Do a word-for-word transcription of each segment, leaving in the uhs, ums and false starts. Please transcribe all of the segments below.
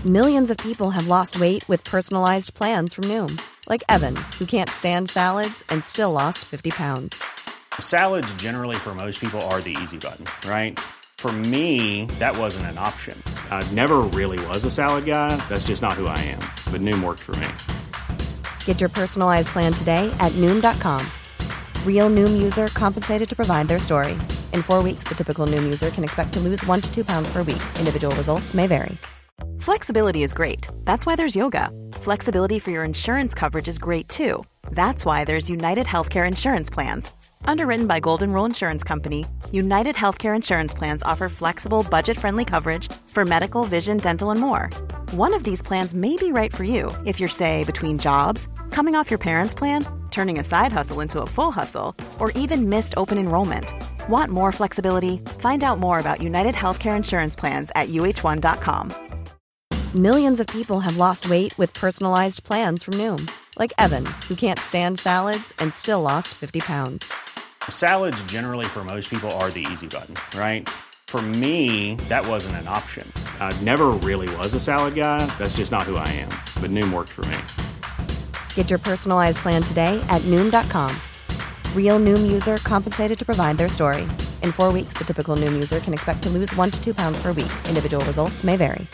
Millions of people have lost weight with personalized plans from Noom. Like Evan, who can't stand salads and still lost fifty pounds. Salads generally for most people are the easy button, right? For me, that wasn't an option. I never really was a salad guy. That's just not who I am. But Noom worked for me. Get your personalized plan today at Noom dot com. Real Noom user compensated to provide their story. In four weeks, the typical Noom user can expect to lose one to two pounds per week. Individual results may vary. Flexibility is great. That's why there's yoga. Flexibility for your insurance coverage is great too. That's why there's United Healthcare Insurance Plans. Underwritten by Golden Rule Insurance Company, United Healthcare Insurance Plans offer flexible, budget-friendly coverage for medical, vision, dental, and more. One of these plans may be right for you if you're, say, between jobs, coming off your parents' plan, turning a side hustle into a full hustle, or even missed open enrollment. Want more flexibility? Find out more about United Healthcare Insurance Plans at U H one dot com. Millions of people have lost weight with personalized plans from Noom. Like Evan, who can't stand salads and still lost fifty pounds. Salads generally for most people are the easy button, right? For me, that wasn't an option. I never really was a salad guy. That's just not who I am. But Noom worked for me. Get your personalized plan today at Noom dot com. Real Noom user compensated to provide their story. In four weeks, the typical Noom user can expect to lose one to two pounds per week. Individual results may vary.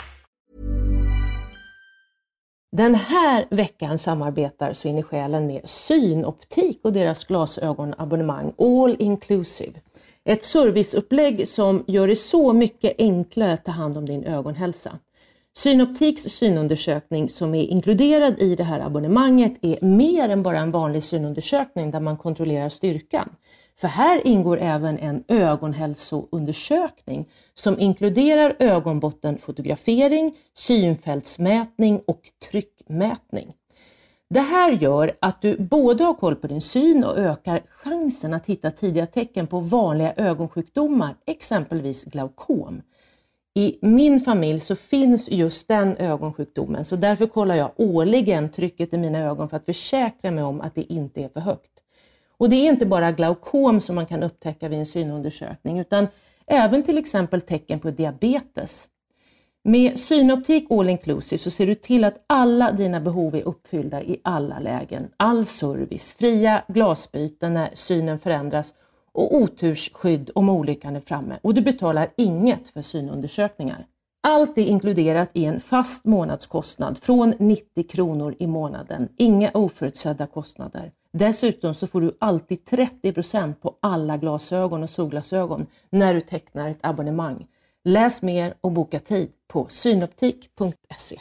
Den här veckan samarbetar Så in i själen med Synoptik och deras glasögonabonnemang All Inclusive. Ett serviceupplägg som gör det så mycket enklare att ta hand om din ögonhälsa. Synoptiks synundersökning som är inkluderad i det här abonnemanget är mer än bara en vanlig synundersökning där man kontrollerar styrkan. För här ingår även en ögonhälsoundersökning som inkluderar ögonbottenfotografering, synfältsmätning och tryckmätning. Det här gör att du både har koll på din syn och ökar chansen att hitta tidiga tecken på vanliga ögonsjukdomar, exempelvis glaukom. I min familj så finns just den ögonsjukdomen, så därför kollar jag årligen trycket i mina ögon för att försäkra mig om att det inte är för högt. Och det är inte bara glaukom som man kan upptäcka vid en synundersökning utan även till exempel tecken på diabetes. Med Synoptik All Inclusive så ser du till att alla dina behov är uppfyllda i alla lägen. All service, fria glasbyten när synen förändras och otursskydd om olyckan är framme. Och du betalar inget för synundersökningar. Allt är inkluderat i en fast månadskostnad från nittio kronor i månaden. Inga oförutsedda kostnader. Dessutom så får du alltid trettio procent på alla glasögon och solglasögon när du tecknar ett abonnemang. Läs mer och boka tid på synoptik punkt se.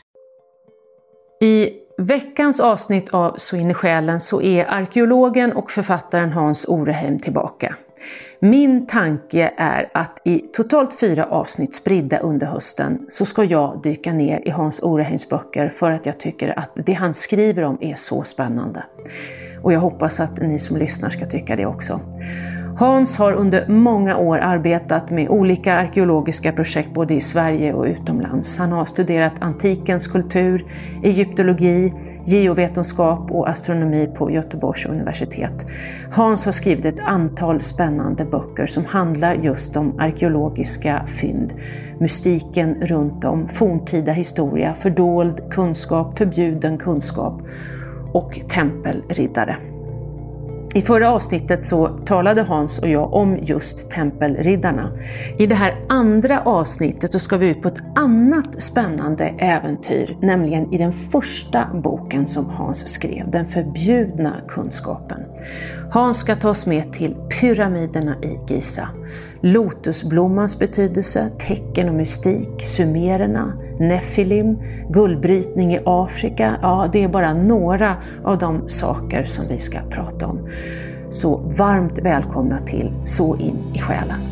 I veckans avsnitt av Så in i själen så är arkeologen och författaren Hans Oreheim tillbaka. Min tanke är att i totalt fyra avsnitt spridda under hösten så ska jag dyka ner i Hans Oreheims böcker för att jag tycker att det han skriver om är så spännande. Och jag hoppas att ni som lyssnar ska tycka det också. Hans har under många år arbetat med olika arkeologiska projekt både i Sverige och utomlands. Han har studerat antikens kultur, egyptologi, geovetenskap och astronomi på Göteborgs universitet. Hans har skrivit ett antal spännande böcker som handlar just om arkeologiska fynd, mystiken runt om, forntida historia, fördold kunskap, förbjuden kunskap och tempelriddare. I förra avsnittet så talade Hans och jag om just tempelriddarna. I det här andra avsnittet så ska vi ut på ett annat spännande äventyr, nämligen i den första boken som Hans skrev, Den förbjudna kunskapen. Hans ska ta oss med till pyramiderna i Giza, lotusblommans betydelse, tecken och mystik, sumererna, Nefilim, guldbrytning i Afrika. Ja, det är bara några av de saker som vi ska prata om. Så varmt välkomna till Så in i själen.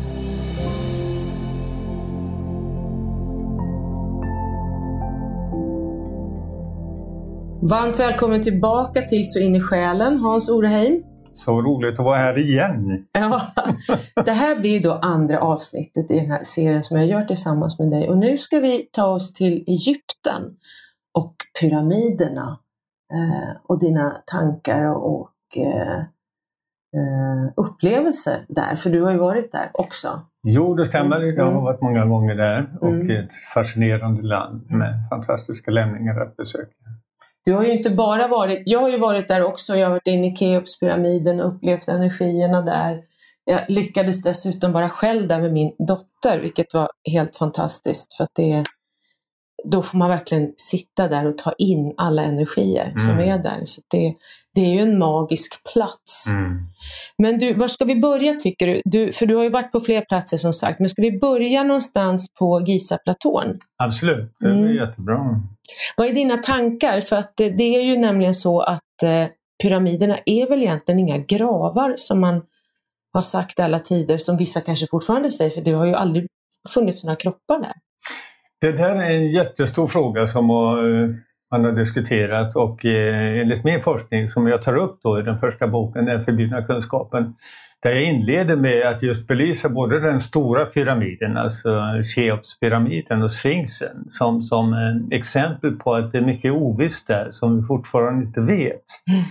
Varmt välkommen tillbaka till Så in i själen, Hans Oreheim. Så roligt att vara här igen. Ja, det här blir då andra avsnittet i den här serien som jag gör tillsammans med dig. Och nu ska vi ta oss till Egypten och pyramiderna eh, och dina tankar och eh, eh, upplevelser där, för du har ju varit där också. Jo, det stämmer. Mm. Jag har varit många gånger där och Mm. ett fascinerande land med fantastiska lämningar att besöka. Du har ju inte bara varit, jag har ju varit där också, jag har varit inne i Keopspyramiden och upplevt energierna där. Jag lyckades dessutom vara själv där med min dotter, vilket var helt fantastiskt, för att det, då får man verkligen sitta där och ta in alla energier mm. som är där. Så det, det är ju en magisk plats. Mm. Men du, var ska vi börja tycker du? du? För du har ju varit på fler platser som sagt, men ska vi börja någonstans på Giza-platån? Absolut, det är mm. jättebra. Vad är dina tankar? För att det, det är ju nämligen så att eh, pyramiderna är väl egentligen inga gravar som man har sagt alla tider, som vissa kanske fortfarande säger, för det har ju aldrig funnits några kroppar där. Det där är en jättestor fråga som har, man har diskuterat, och eh, enligt min forskning som jag tar upp då i den första boken, Den förbjudna kunskapen, där jag inleder med att just belysa både den stora pyramiden, alltså Cheopspyramiden och Sphinxen, som, som en exempel på att det är mycket ovisst där som vi fortfarande inte vet. Mm.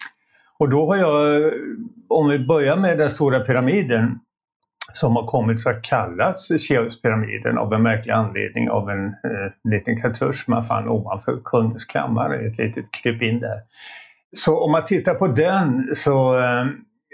Och då har jag, om vi börjar med den stora pyramiden, som har kommit att kallas Cheopspyramiden av en märklig anledning av en eh, liten kartusch man fann ovanför kungens kammare, ett litet krypin där. Så om man tittar på den så eh,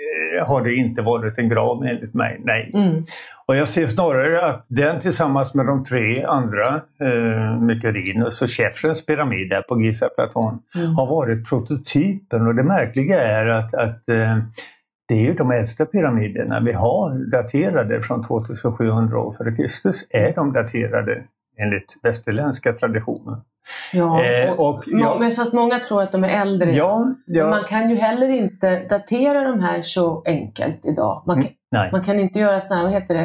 har det inte varit en grav enligt mig, nej. Mm. Och jag ser snarare att den tillsammans med de tre andra, eh, Mycerinus och Chefrens pyramid där på Giza-platån, mm. har varit prototypen. Och det märkliga är att, att eh, det är ju de äldsta pyramiderna vi har daterade från tvåtusensjuhundra år före Kristus, är de daterade enligt västerländska traditioner. Ja, eh, och, ja, men fast många tror att de är äldre. Ja, ja. Man kan ju heller inte datera de här så enkelt idag. Man kan, Nej. man kan inte göra sån här, vad heter det?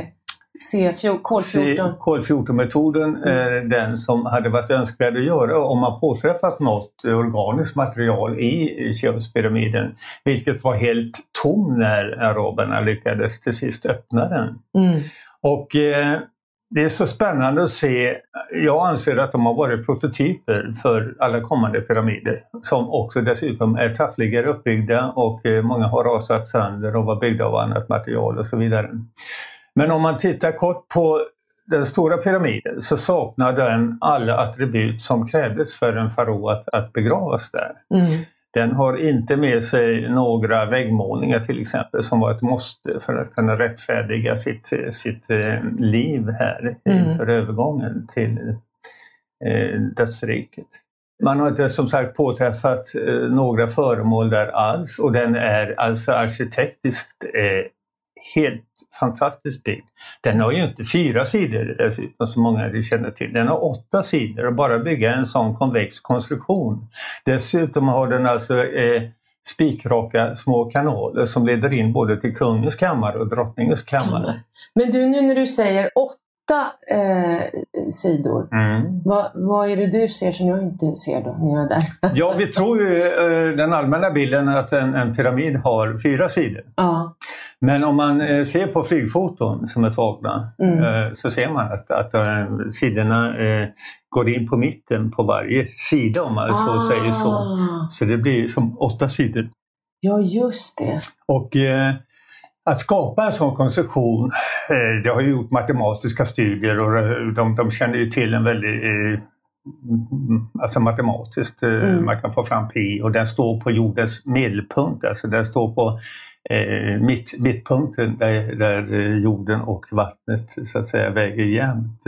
C fjorton. kol fjorton-metoden är mm. den som hade varit önskvärd att göra om man påträffat något organiskt material i Cheopspyramiden, vilket var helt tom när araberna lyckades till sist öppna den. Mm. Och eh, det är så spännande att se. Jag anser att de har varit prototyper för alla kommande pyramider, som också dessutom är taffligare uppbyggda, och eh, många har rasat sönder och var byggda av annat material och så vidare. Men om man tittar kort på den stora pyramiden så saknar den alla attribut som krävdes för en farao att, att begravas där. Mm. Den har inte med sig några väggmålningar till exempel, som var ett måste för att kunna rättfärdiga sitt, sitt liv här mm. inför övergången till eh, dödsriket. Man har inte som sagt påträffat eh, några föremål där alls, och den är alltså arkitektiskt eh, helt fantastiskt byggd. Den har ju inte fyra sidor dessutom som många känner till. Den har åtta sidor, och bara bygga en sån konvex konstruktion. Dessutom har den alltså eh, spikraka små kanaler som leder in både till kungens kammare och drottningens kammare. Men du, nu när du säger åtta eh, sidor, mm. vad, vad är det du ser som jag inte ser då när jag är där? Ja, vi tror ju eh, den allmänna bilden att en, en pyramid har fyra sidor. Ja. Men om man eh, ser på flygfoton som är tagna mm. eh, så ser man att, att äh, sidorna eh, går in på mitten på varje sida, om man ah. så säger så. Så det blir som åtta sidor. Ja, just det. Och eh, att skapa en sån konstruktion, eh, det har ju gjort matematiska studier, och de, de känner ju till en väldigt... Eh, alltså matematiskt, mm. man kan få fram pi, och den står på jordens medelpunkt, alltså den står på eh, mitt, mittpunkten där, där jorden och vattnet så att säga väger jämnt.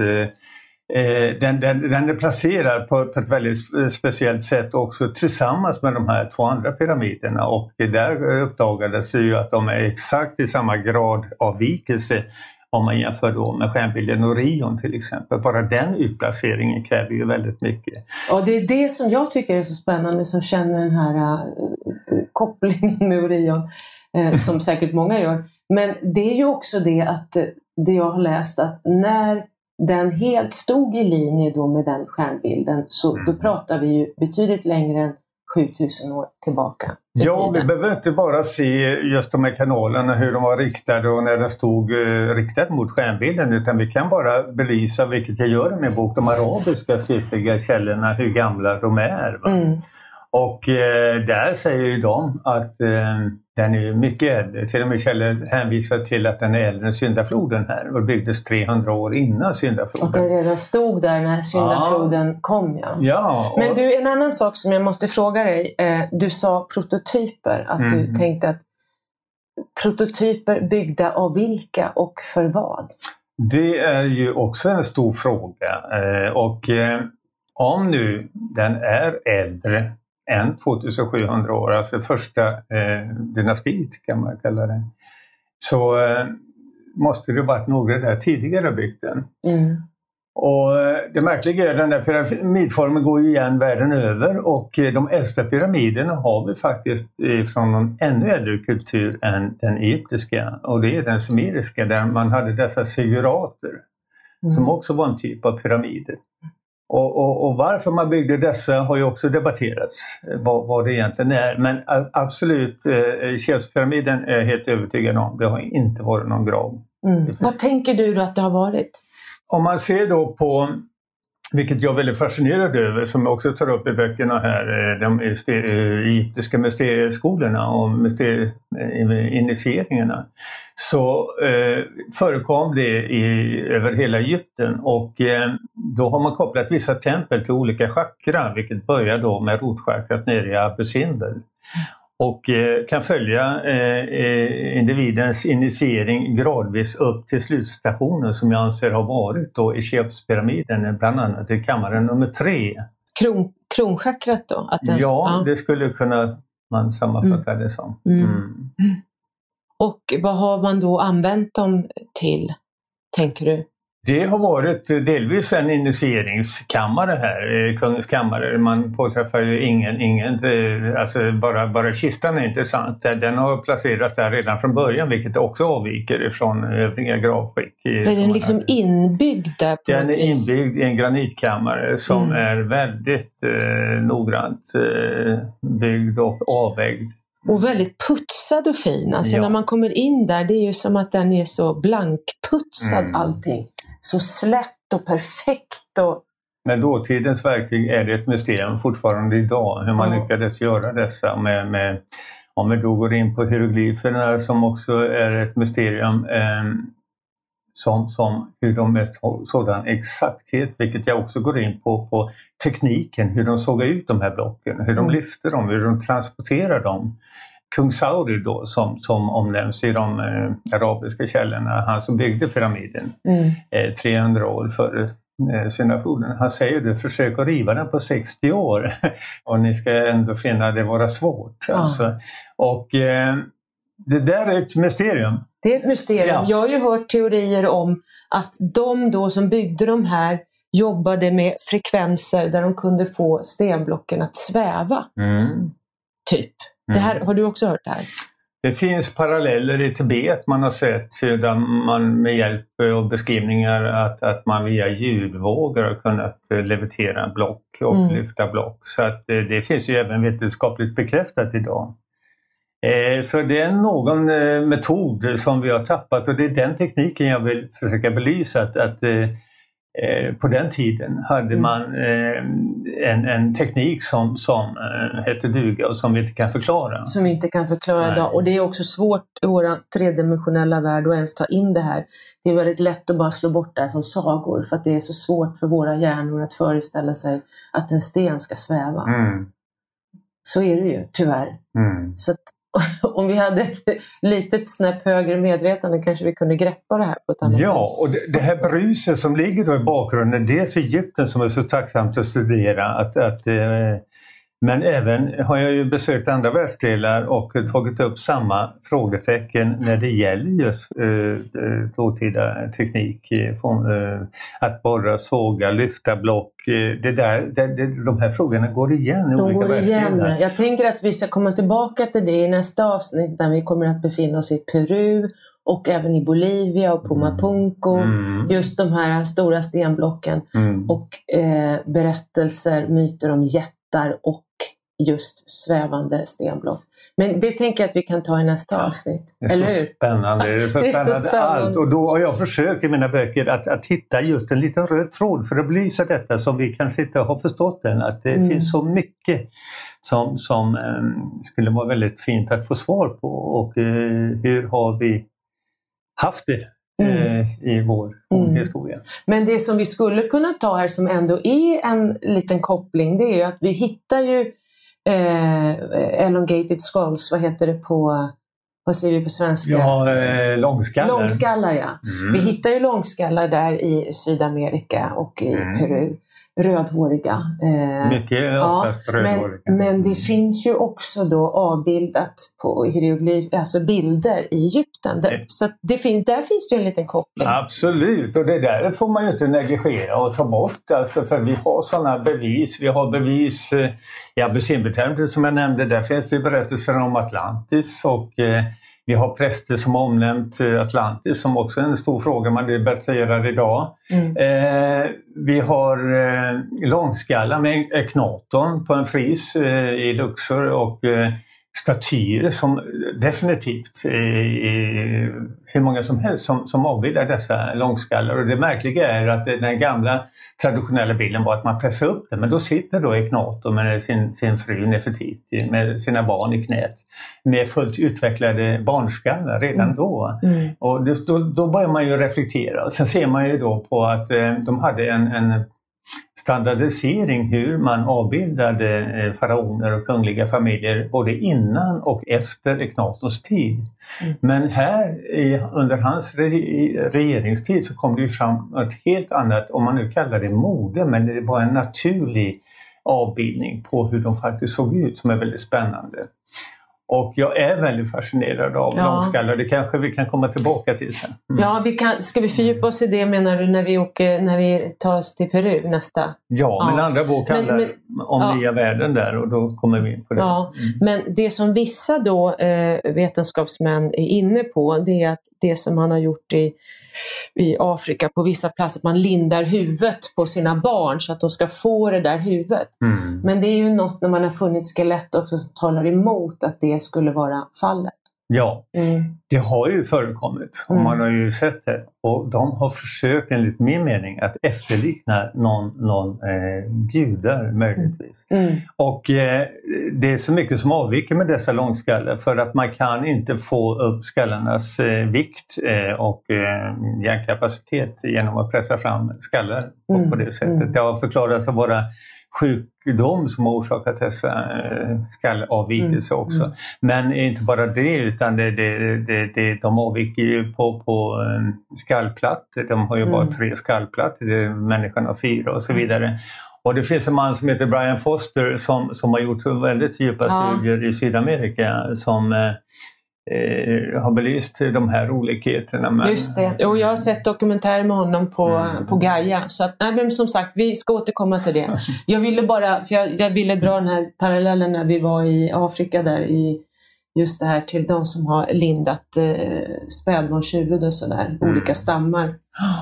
Eh, den, den, den är placerad på, på ett väldigt speciellt sätt också tillsammans med de här två andra pyramiderna, och där uppdagades ju att de är exakt i samma grad avvikelse om man jämför då med stjärnbilden Orion till exempel. Bara den utplaceringen kräver ju väldigt mycket. Och det är det som jag tycker är så spännande, som känner den här uh, kopplingen med Orion, uh, som säkert många gör. Men det är ju också det att uh, det jag har läst, att när den helt stod i linje då med den stjärnbilden, så mm. då pratar vi ju betydligt längre än sjutusen år tillbaka. Ja, vi behöver inte bara se just de här kanalerna, hur de var riktade och när de stod eh, riktade mot stjärnbilden, utan vi kan bara belysa, vilket jag gör i min bok, de arabiska skriftliga källorna, hur gamla de är. Va? Mm. Och eh, där säger ju de att eh, den är mycket äldre. Till och med källor hänvisar till att den är äldre än Syndafloden här och byggdes trehundra år innan Syndafloden. Och det redan stod där när Syndafloden ja. kom. Ja. Ja, och... Men du, en annan sak som jag måste fråga dig. Eh, du sa prototyper. Att mm. du tänkte att prototyper byggda av vilka och för vad? Det är ju också en stor fråga. Eh, och eh, om nu den är äldre än tvåtusensjuhundra år, alltså första eh, dynastit kan man kalla det, så eh, måste det varit några där tidigare byggt den. Mm. Och eh, det märkliga är att den där pyramidformen går ju igen världen över, och eh, de äldsta pyramiderna har vi faktiskt eh, från en ännu äldre kultur än den egyptiska, och det är den sumeriska där man hade dessa ziggurater mm. som också var en typ av pyramider. Och, och, och varför man byggde dessa har ju också debatterats, vad, vad det egentligen är. Men absolut, eh, Cheopspyramiden är jag helt övertygad om. Det har inte varit någon grav. Mm. Vad tänker du då att det har varit? Om man ser då på, vilket jag är väldigt fascinerad över, som jag också tar upp i böckerna här, de egyptiska mysterieskolorna och initieringarna, så eh, förekom det i, över hela Egypten, och eh, då har man kopplat vissa tempel till olika chakra, vilket börjar då med rotchakrat nere i Abu Simbel. Och eh, kan följa eh, individens initiering gradvis upp till slutstationen som jag anser har varit då i Cheopspyramiden, bland annat i kammaren nummer tre. Kron, kronchakrat då? Att den, ja, ja, det skulle kunna man sammanfatta mm. det som. Mm. Mm. Och vad har man då använt dem till, tänker du? Det har varit delvis en initieringskammare här, kungens kammare. Man påträffar ju ingen, ingen alltså bara, bara kistan är intressant. Den har placerats där redan från början, vilket också avviker från övriga gravskick. Är den liksom inbyggd där på Den något är vis? inbyggd i en granitkammare som mm. är väldigt eh, noggrant eh, byggd och avvägd. Och väldigt putsad och fin. Alltså ja. när man kommer in där, det är ju som att den är så blankputsad mm. allting. Så slätt och perfekt. Och... Men dåtidens verktyg är det ett mysterium fortfarande idag. Hur man mm. lyckades göra dessa med, med, om vi då går in på hieroglyferna som också är ett mysterium. Eh, som, som hur de med sådan exakthet, vilket jag också går in på, på tekniken, hur de såg ut de här blocken, hur de mm. lyfte dem, hur de transporterar dem. Kung Saudi då, som, som omnämns i de eh, arabiska källorna, han som byggde pyramiden mm. eh, trehundra år före eh, Syndafloden. Han säger det, försök att riva den på sextio år och ni ska ändå finna det vara svårt. Mm. Alltså. Och eh, det där är ett mysterium. Det är ett mysterium. Ja. Jag har ju hört teorier om att de då som byggde de här jobbade med frekvenser där de kunde få stenblocken att sväva. Mm. Typ. Det här, har du också hört det här? Det finns paralleller i Tibet man har sett, där man med hjälp av beskrivningar att, att man via ljudvågor har kunnat levitera block och mm. lyfta block. Så att det, det finns ju även vetenskapligt bekräftat idag. Eh, så det är någon eh, metod som vi har tappat, och det är den tekniken jag vill försöka belysa. Att, att eh, Eh, på den tiden hade mm. man eh, en, en teknik som, som eh, hette duga och som vi inte kan förklara. Som vi inte kan förklara Nej. idag. Och det är också svårt i vår tredimensionella värld att ens ta in det här. Det är väldigt lätt att bara slå bort det här som sagor, för att det är så svårt för våra hjärnor att föreställa sig att en sten ska sväva. Mm. Så är det ju, tyvärr. Mm. Så att om vi hade ett litet snäpp högre medvetande kanske vi kunde greppa det här på ett annat ja, vis. Ja, och det, det här bruset som ligger då i bakgrunden, dels Egypten som är så tacksamt att studera. Att, att, eh, men även har jag ju besökt andra världsdelar och tagit upp samma frågetecken när det gäller just eh, dåtida teknik. Eh, att borra, såga, lyfta block. Eh, det där, det, det, de här frågorna går igen i de olika går världsdelar. Igen. Jag tänker att vi ska komma tillbaka till det i nästa avsnitt när vi kommer att befinna oss i Peru och även i Bolivia och Pumapunku. Mm. Just de här stora stenblocken mm. och eh, berättelser, myter om jättar och just svävande stenblock. Men det tänker jag att vi kan ta i nästa ja, avsnitt. Det är, eller så hur? Spännande. Det är så, det är spännande, så spännande allt. Och då har jag försökt i mina böcker att, att hitta just en liten röd tråd för att belysa detta som vi kanske inte har förstått än. Att det mm. finns så mycket som, som eh, skulle vara väldigt fint att få svar på. Och eh, hur har vi haft det eh, mm. i vår mm. historia? Men det som vi skulle kunna ta här som ändå är en liten koppling, det är ju att vi hittar ju eh, elongated skulls, vad heter det på... Vad säger vi på svenska? Ja, eh, långskallar. Långskallar, ja. Mm. Vi hittar ju långskallar där i Sydamerika och i mm. Peru. Rödhåriga. Eh, Mycket oftast ja, rödhåriga. Men, men det finns ju också då avbildat på hieroglyf, alltså bilder i Egypten. Där, så det fin- där finns det ju en liten koppling. Absolut, och det där får man ju inte negligera och ta bort. Alltså, för vi har sådana bevis. Vi har bevis eh, i Abyssinbetänkandet som jag nämnde. Där finns det berättelser om Atlantis och eh, vi har präster som har omnämnt Atlantis som också är en stor fråga man debatterar idag. Mm. Eh, vi har eh, långskallar med Eknaton på en fris eh, i Luxor och eh, statyer som definitivt eh, hur många som helst som, som avbildar dessa långskallar. Och det märkliga är att den gamla traditionella bilden var att man pressar upp den, men då sitter då Eknaton med sin, sin fru Nefertiti med sina barn i knät med fullt utvecklade barnskallar redan mm. då. Mm. Och det, då, då börjar man ju reflektera. Sen ser man ju då på att eh, de hade en, en standardisering hur man avbildade eh, faraoner och kungliga familjer både innan och efter Eknatons tid. Mm. Men här i, under hans re- regeringstid så kom det ju fram ett helt annat, om man nu kallar det mode, men det var en naturlig avbildning på hur de faktiskt såg ut som är väldigt spännande. Och jag är väldigt fascinerad av ja. långskallar. Det kanske vi kan komma tillbaka till sen. Mm. Ja, vi kan, ska vi fördjupa oss i det menar du när vi, åker, när vi tar oss till Peru nästa? Ja, ja. men andra bok handlar men, men, om ja. nya världen där och då kommer vi in på det. Ja. Mm. Men det som vissa då eh, vetenskapsmän är inne på, det är att det som man har gjort i i Afrika på vissa platser, att man lindar huvudet på sina barn så att de ska få det där huvudet. Mm. Men det är ju något när man har funnit skelett också som talar emot att det skulle vara fallet. Ja, mm. det har ju förekommit och mm. man har ju sett det. Och de har försökt enligt min mening att efterlikna någon, någon eh, gudar möjligtvis. Mm. Och eh, det är så mycket som avviker med dessa långskallar för att man kan inte få upp skallarnas eh, vikt eh, och eh, hjärnkapacitet genom att pressa fram skallar mm. på det sättet. Mm. Det har förklarats att vara sjukdom som har orsakat dessa eh, skallavvikelser mm. också. Mm. Men inte bara det utan det, det, det, det, de avviker ju på, på um, skallplattor. De har ju mm. bara tre skallplattor, människan har fyra och så vidare. Och det finns en man som heter Brian Foster som, som har gjort väldigt djupa ja. studier i Sydamerika som eh, Eh, har belyst de här olikheterna. Men... Just det, och jag har sett dokumentärer med honom på, mm. på Gaia. Så att, nej, men som sagt, vi ska återkomma till det. Jag ville bara, för jag, jag ville dra den här parallellen när vi var i Afrika där i just det här till de som har lindat eh, spädbarnshuvud och sådär, mm. olika stammar.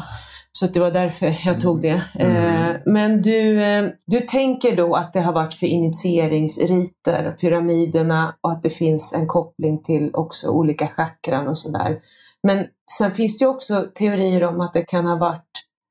Så det var därför jag tog det. Mm. Men du, du tänker då att det har varit för initieringsriter, pyramiderna, och att det finns en koppling till också olika chakran och sådär. Men sen finns det också teorier om att det kan ha varit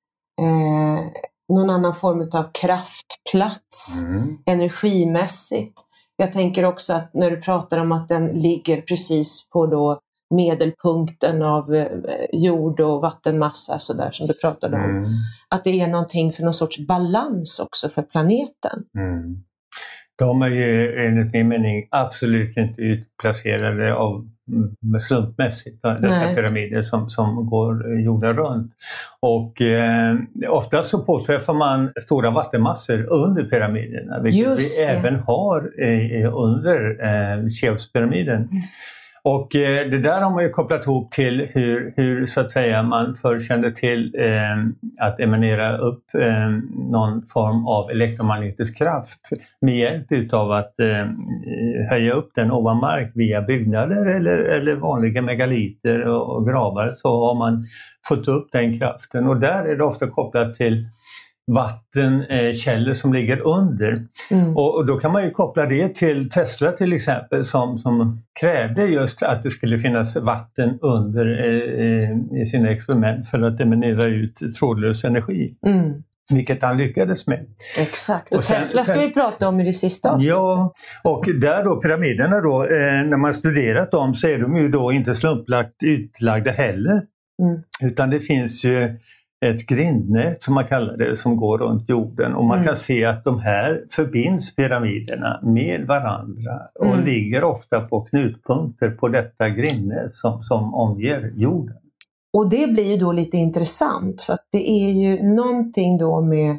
eh, någon annan form av kraftplats, mm. energimässigt. Jag tänker också att när du pratar om att den ligger precis på då medelpunkten av jord- och vattenmassa så där som du pratade om. Mm. Att det är någonting för någon sorts balans också för planeten. Mm. De är ju enligt min mening absolut inte utplacerade av slumpmässigt, dessa Nej. pyramider som, som går jorden runt. Och eh, ofta så påträffar man stora vattenmassor under pyramiderna, vilket Just vi det. även har eh, under eh, Cheopspyramiden. Mm. Och eh, det där har man ju kopplat ihop till hur, hur så att säga man förr kände till eh, att emanera upp eh, någon form av elektromagnetisk kraft med hjälp utav att eh, höja upp den ovan mark via byggnader eller, eller vanliga megaliter och, och gravar, så har man fått upp den kraften. Och där är det ofta kopplat till vattenkällor som ligger under. Mm. Och, och då kan man ju koppla det till Tesla till exempel som, som krävde just att det skulle finnas vatten under eh, i sina experiment för att emanera ut trådlös energi. Mm. Vilket han lyckades med. Exakt, och, och sen, Tesla ska sen, vi prata om i det sista avsnittet. Ja, och där då pyramiderna då, eh, när man studerat dem så är de ju då inte slumplagt utlagda heller. Mm. Utan det finns ju ett grindnät som man kallar det som går runt jorden och man mm. kan se att de här förbinds pyramiderna med varandra och mm. ligger ofta på knutpunkter på detta grindnät som, som omger jorden. Och det blir ju då lite intressant för att det är ju någonting då med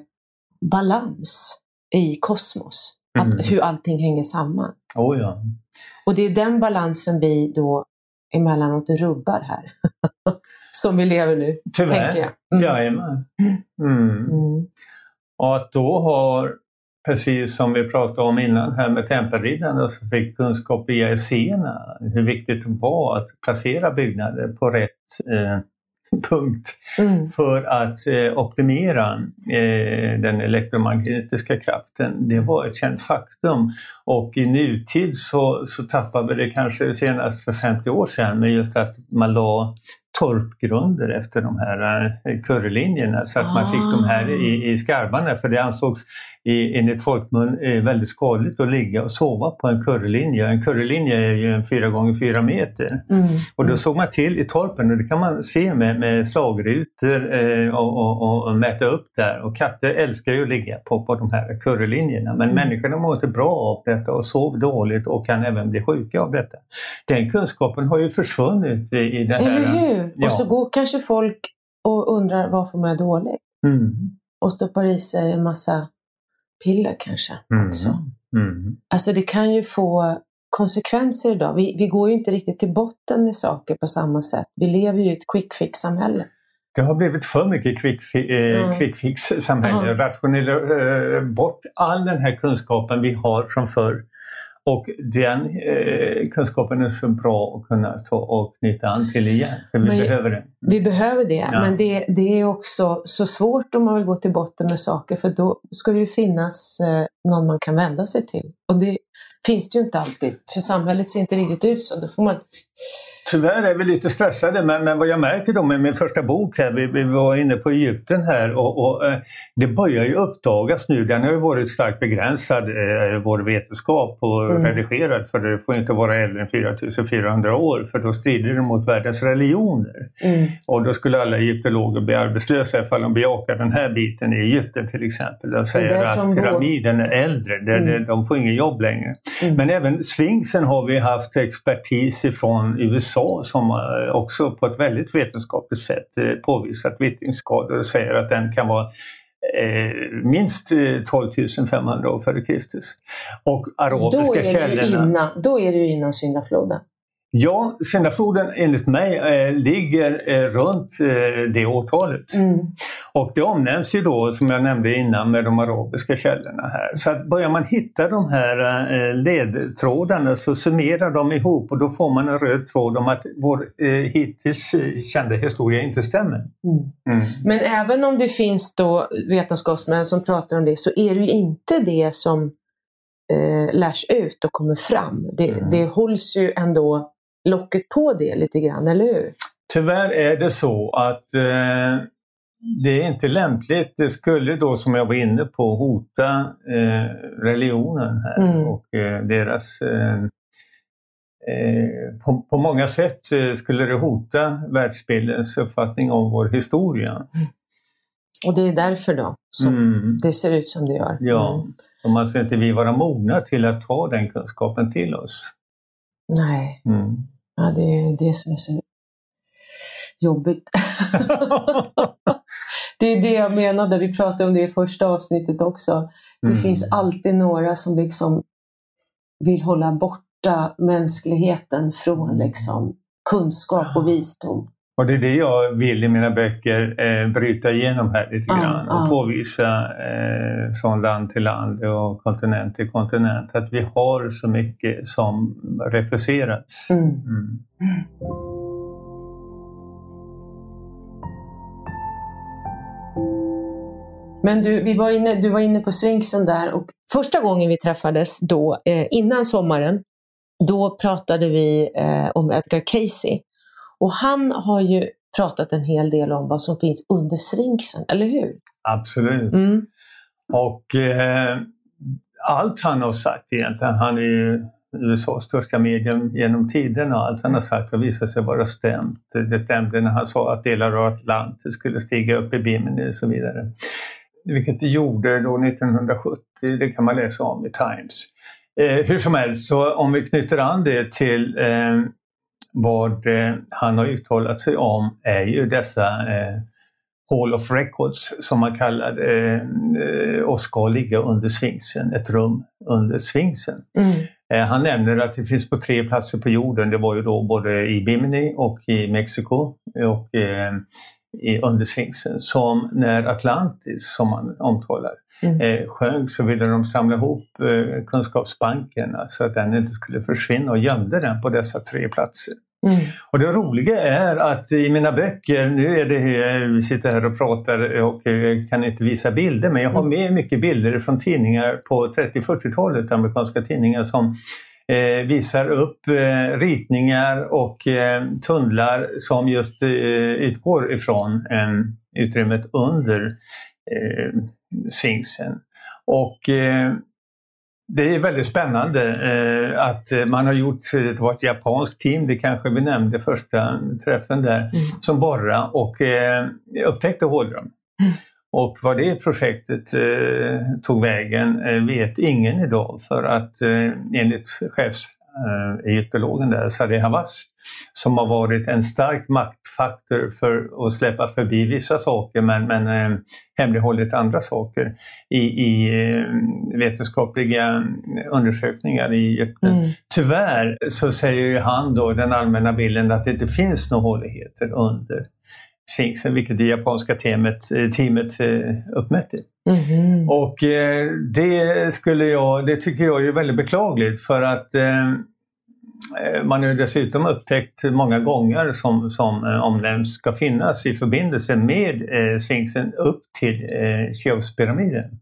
balans i kosmos. Mm. Att, hur allting hänger samman. Oh ja. Och det är den balansen vi då emellanåt rubbar här. Som vi lever nu, tyvärr. Tänker jag. Mm. Jajamän. Mm. Mm. Och att då har, precis som vi pratade om innan här med tempelriddarna, så fick kunskap via esséerna hur viktigt det var att placera byggnader på rätt eh, punkt mm. för att eh, optimera eh, den elektromagnetiska kraften. Det var ett känt faktum och i nutid så, så tappade vi det kanske senast för femtio år sedan med just att man la torpgrunder efter de här eh, kurrelinjerna så att ah. man fick de här i, i skarvarna, för det ansågs i, enligt folkmun eh, väldigt skadligt att ligga och sova på en kurrelinje. En kurrelinje är ju en fyra gånger fyra meter. Mm. Och då såg man till i torpen, och det kan man se med, med slagrutor eh, och, och, och mäta upp där. Och katter älskar ju att ligga på, på de här kurrelinjerna, men mm. människorna mår inte bra av detta och sov dåligt och kan även bli sjuka av detta. Den kunskapen har ju försvunnit i, i det här. Eller hur? Ja. Och så går kanske folk och undrar varför man är dålig. Mm. Och stoppar i sig en massa piller kanske mm. också. Mm. Alltså det kan ju få konsekvenser idag. Vi, vi går ju inte riktigt till botten med saker på samma sätt. Vi lever ju i ett quick fix-samhälle. Det har blivit för mycket quick, fi- mm. quick fix-samhälle. Mm. Rationalisera bort all den här kunskapen vi har från förr. Och den eh, kunskapen är så bra att kunna ta och knyta an till igen. För vi men, behöver det. Vi behöver det, ja. Men det, det är också så svårt om man vill gå till botten med saker. För då ska det ju finnas eh, någon man kan vända sig till. Och det finns det ju inte alltid. För samhället ser inte riktigt ut så. Då får man... Tyvärr är vi lite stressade, men, men vad jag märker då med min första bok här, vi, vi var inne på Egypten här och, och eh, det börjar ju uppdagas nu. Den har ju varit starkt begränsad, eh, vår vetenskap och mm. redigerad, för det får inte vara äldre än fyra tusen fyrahundra år, för då strider det mot världens religioner. Mm. Och då skulle alla egyptologer bli arbetslösa ifall de bejakar den här biten i Egypten till exempel. De säger att pyramiden är äldre, de, mm. de får ingen jobb längre. Mm. Men även Sphinxen har vi haft expertis ifrån U S A som också på ett väldigt vetenskapligt sätt påvisat vittingskador och säger att den kan vara eh, minst tolv tusen femhundra år före Kristus. Och arabiska källorna... Innan, då är det ju innan syndafloden. Ja, syndafloden enligt mig eh, ligger eh, runt eh, det årtalet. Mm. Och det omnämns ju då, som jag nämnde innan, med de arabiska källorna här. Så att börjar man hitta de här eh, ledtrådarna så summerar de ihop och då får man en röd tråd om att vår eh, hittills kända historia inte stämmer. Mm. Mm. Men även om det finns då vetenskapsmän som pratar om det, så är det ju inte det som eh, lärs ut och kommer fram. Det, mm. det hålls ju ändå locket på det lite grann, eller hur? Tyvärr är det så att eh, det är inte lämpligt. Det skulle då, som jag var inne på, hota eh, religionen här mm. och eh, deras... Eh, eh, på, på många sätt eh, skulle det hota världsbildens uppfattning om vår historia. Mm. Och det är därför då som mm. det ser ut som det gör. Ja, mm. och man ska inte vi vara mogna till att ta den kunskapen till oss. Nej, mm. ja, det är det som är så jobbigt. Det är det jag menade, vi pratade om det i första avsnittet också. Det mm. finns alltid några som liksom vill hålla borta mänskligheten från liksom kunskap och visdom. Och det är det jag vill i mina böcker eh, bryta igenom här lite ah, grann och ah. påvisa eh, från land till land och kontinent till kontinent att vi har så mycket som refuserats. Mm. Mm. Men du, vi var inne, du var inne på Sphinxen där, och första gången vi träffades då, eh, innan sommaren, då pratade vi eh, om Edgar Cayce. Och han har ju pratat en hel del om vad som finns under Sphinxen, eller hur? Absolut. Mm. Och eh, allt han har sagt egentligen, han är ju U S A:s största medium genom tiden och allt han har sagt har visat sig vara stämt. Det stämde när han sa att delar av Atlantis skulle stiga upp i Bimini och så vidare. Vilket det gjorde då nittonhundrasjuttio, det kan man läsa om i Times. Eh, hur som helst, så om vi knyter an det till eh, vad eh, han har uttalat sig om är ju dessa eh, Hall of Records som man kallar det eh, och ska ligga under Sfinxen, ett rum under Sfinxen. Mm. Eh, han nämner att det finns på tre platser på jorden, det var ju då både i Bimini och i Mexiko och eh, i, under Sfinxen, som när Atlantis, som man omtalar, Mm. Eh, sjönk så ville de samla ihop eh, kunskapsbanken så att den inte skulle försvinna och gömde den på dessa tre platser. Mm. Och det roliga är att i mina böcker, nu är det vi sitter här och pratar och kan inte visa bilder, men jag har med mycket bilder från tidningar på trettio-fyrtiotalet, amerikanska tidningar som eh, visar upp eh, ritningar och eh, tunnlar som just eh, utgår ifrån eh, utrymmet under eh, Sfinxen. Och eh, det är väldigt spännande eh, att man har gjort, det var ett japanskt team, det kanske vi nämnde första träffen där, mm. som borra och eh, upptäckte hålrum. Mm. Och vad det projektet eh, tog vägen eh, vet ingen idag, för att eh, enligt chefsegyptologen där, Sadi Hawass, som har varit en stark maktfaktor för att släppa förbi vissa saker men, men eh, hemlighållit andra saker i, i eh, vetenskapliga undersökningar i Egypten. Mm. Tyvärr så säger han då den allmänna bilden att det inte finns några håligheter under Sfinxen, vilket det japanska teamet, teamet uppmätte. Mm. Och eh, det, skulle jag, det tycker jag är väldigt beklagligt, för att eh, man har dessutom upptäckt många gånger som, som eh, omnämns ska finnas i förbindelse med eh, Sfinxen upp till eh, Cheopspyramiden. Mm.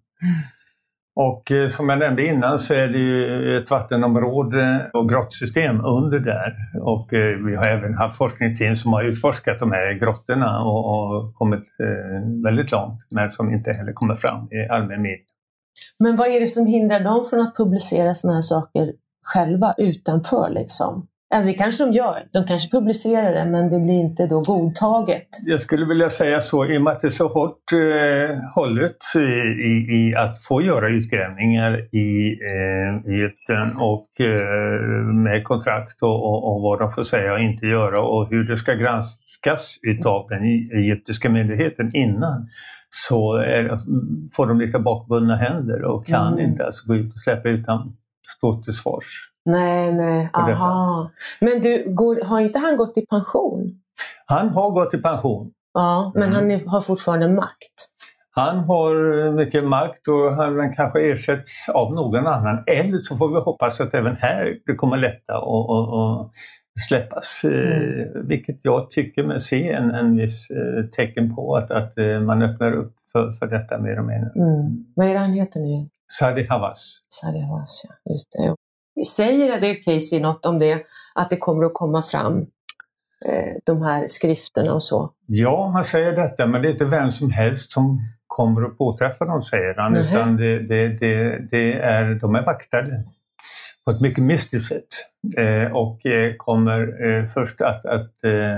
Och eh, som jag nämnde innan så är det ju ett vattenområde och grottsystem under där. Och eh, vi har även haft forskningsteam som har utforskat de här grottorna och, och kommit eh, väldigt långt, men som inte heller kommer fram i allmän media. Men vad är det som hindrar dem från att publicera såna här saker själva utanför liksom? Alltså det kanske de gör, de kanske publicerar det, men det blir inte då godtaget. Jag skulle vilja säga så, i och med att det är så hårt eh, hållet i, i, i att få göra utgrävningar i eh, Egypten och eh, med kontrakt och, och, och vad de får säga och inte göra och hur det ska granskas utav den egyptiska myndigheten innan, så är, får de lite bakbundna händer och kan mm. inte alltså gå ut och släppa utan stå till svars. Nej, nej, aha. Men du, går, har inte han gått i pension? Han har gått i pension. Ja, men mm. han är, har fortfarande makt. Han har mycket makt och han kanske ersätts av någon annan. Eller så får vi hoppas att även här det kommer lätta och, och, och släppas. Mm. Eh, vilket jag tycker mig se en, en viss eh, tecken på att, att eh, man öppnar upp för, för detta mer och mer. Mm. Vad är det han heter nu? Sadi Hawass. Sadi Hawass, ja. Just det. Säger Adair Casey något om det, att det kommer att komma fram eh, de här skrifterna och så? Ja, han säger detta, men det är inte vem som helst som kommer att påträffa dem, säger han. Mm-hmm. Utan det, det, det, det är, de är vaktade på ett mycket mystiskt sätt eh, och eh, kommer eh, först att, att eh,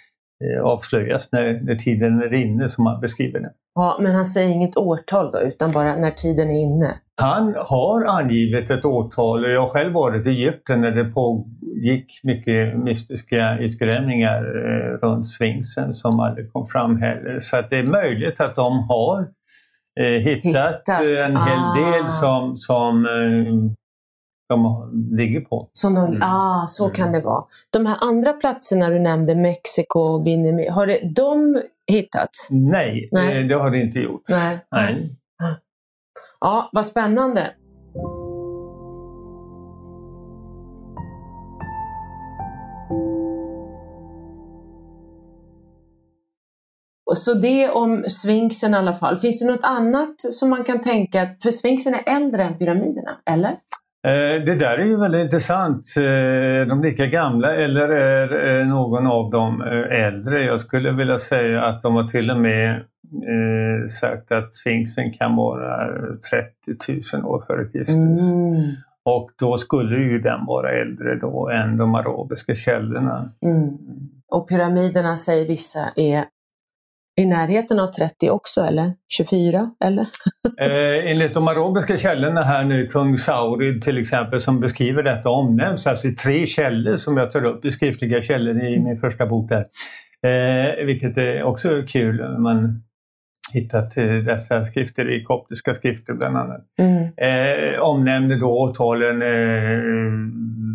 avslöjas när, när tiden är inne, som han beskriver det. Ja, men han säger inget årtal då, utan bara när tiden är inne? Han har angivit ett årtal, och jag har själv varit i Egypten när det pågick mycket mystiska utgrävningar eh, runt Sfinxen som aldrig kom fram heller. Så att det är möjligt att de har eh, hittat, hittat en ah. hel del som, som eh, de ligger på. Som de, mm. Ah, så kan det vara. De här andra platserna du nämnde, Mexiko och Bimini, har det, de hittats? Nej, Nej. Det, det har det inte gjort. Nej. Nej. Ja, vad spännande. Och så det om Sfinxen i alla fall. Finns det något annat som man kan tänka, för Sfinxen är äldre än pyramiderna, eller? Det där är ju väldigt intressant. Är de lika gamla eller är någon av dem äldre? Jag skulle vilja säga att de har till och med sagt att Sfinxen kan vara trettio tusen år före Kristus. Mm. Och då skulle ju den vara äldre då än de arabiska källorna. Mm. Och pyramiderna säger vissa är i närheten av trettio också, eller tjugofyra, eller? eh, enligt de arabiska källorna här nu, kung Saurid till exempel, som beskriver detta omnämns alltså i tre källor som jag tar upp i skriftliga källor i min första bok där. Eh, vilket är också kul, man hittat eh, dessa skrifter i koptiska skrifter bland annat. Mm. Eh, omnämnde då åtalen eh,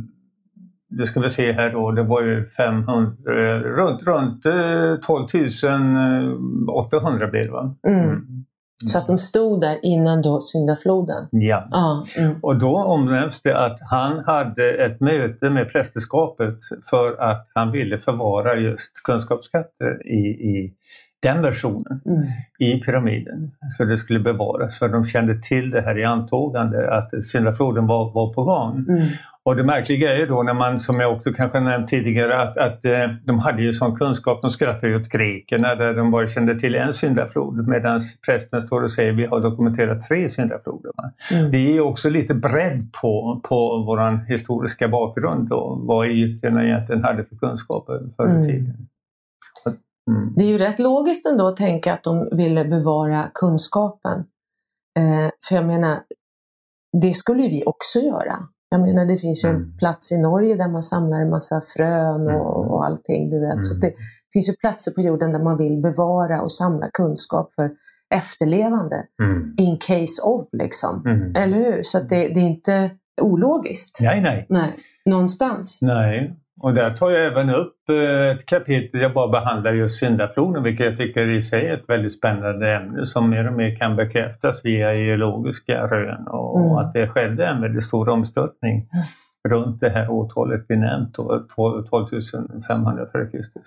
det ska vi se här då, det var ju femhundra, runt, runt tolv tusen åttahundra blev det va? Mm. Mm. Så att de stod där innan då syndafloden? Ja, ah, mm. och då omnämns det att han hade ett möte med prästerskapet för att han ville förvara just kunskapsskatter i, i den versionen mm. i pyramiden. Så det skulle bevaras, för de kände till det här i antågande att syndafloden var, var på gång. Mm. Och det märkliga är då när man, som jag också kanske nämnt tidigare, att, att de hade ju sån kunskap, de skrattade åt grekerna där de bara kände till en syndaflod, medan prästen står och säger vi har dokumenterat tre syndafloder. Mm. Det är också lite bredd på, på våran historiska bakgrund och vad egyptierna egentligen hade för kunskaper förr i tiden. Mm. Mm. Det är ju rätt logiskt ändå att tänka att de ville bevara kunskapen. Eh, för jag menar, det skulle ju vi också göra. Jag menar, det finns ju mm. en plats i Norge där man samlar en massa frön och, och allting, du vet. Mm. Så det finns ju platser på jorden där man vill bevara och samla kunskap för efterlevande. Mm. In case of, liksom. Mm. Eller hur? Så att det, det är inte ologiskt. Nej, nej. Nej, någonstans. Nej. Och där tar jag även upp ett kapitel jag bara behandlar just syndafloden, vilket jag tycker i sig är ett väldigt spännande ämne som mer och mer kan bekräftas via geologiska rön och mm. att det skedde en väldigt stor omstötning mm. runt det här årtalet vi nämnt, tolv tusen femhundra före Kristus.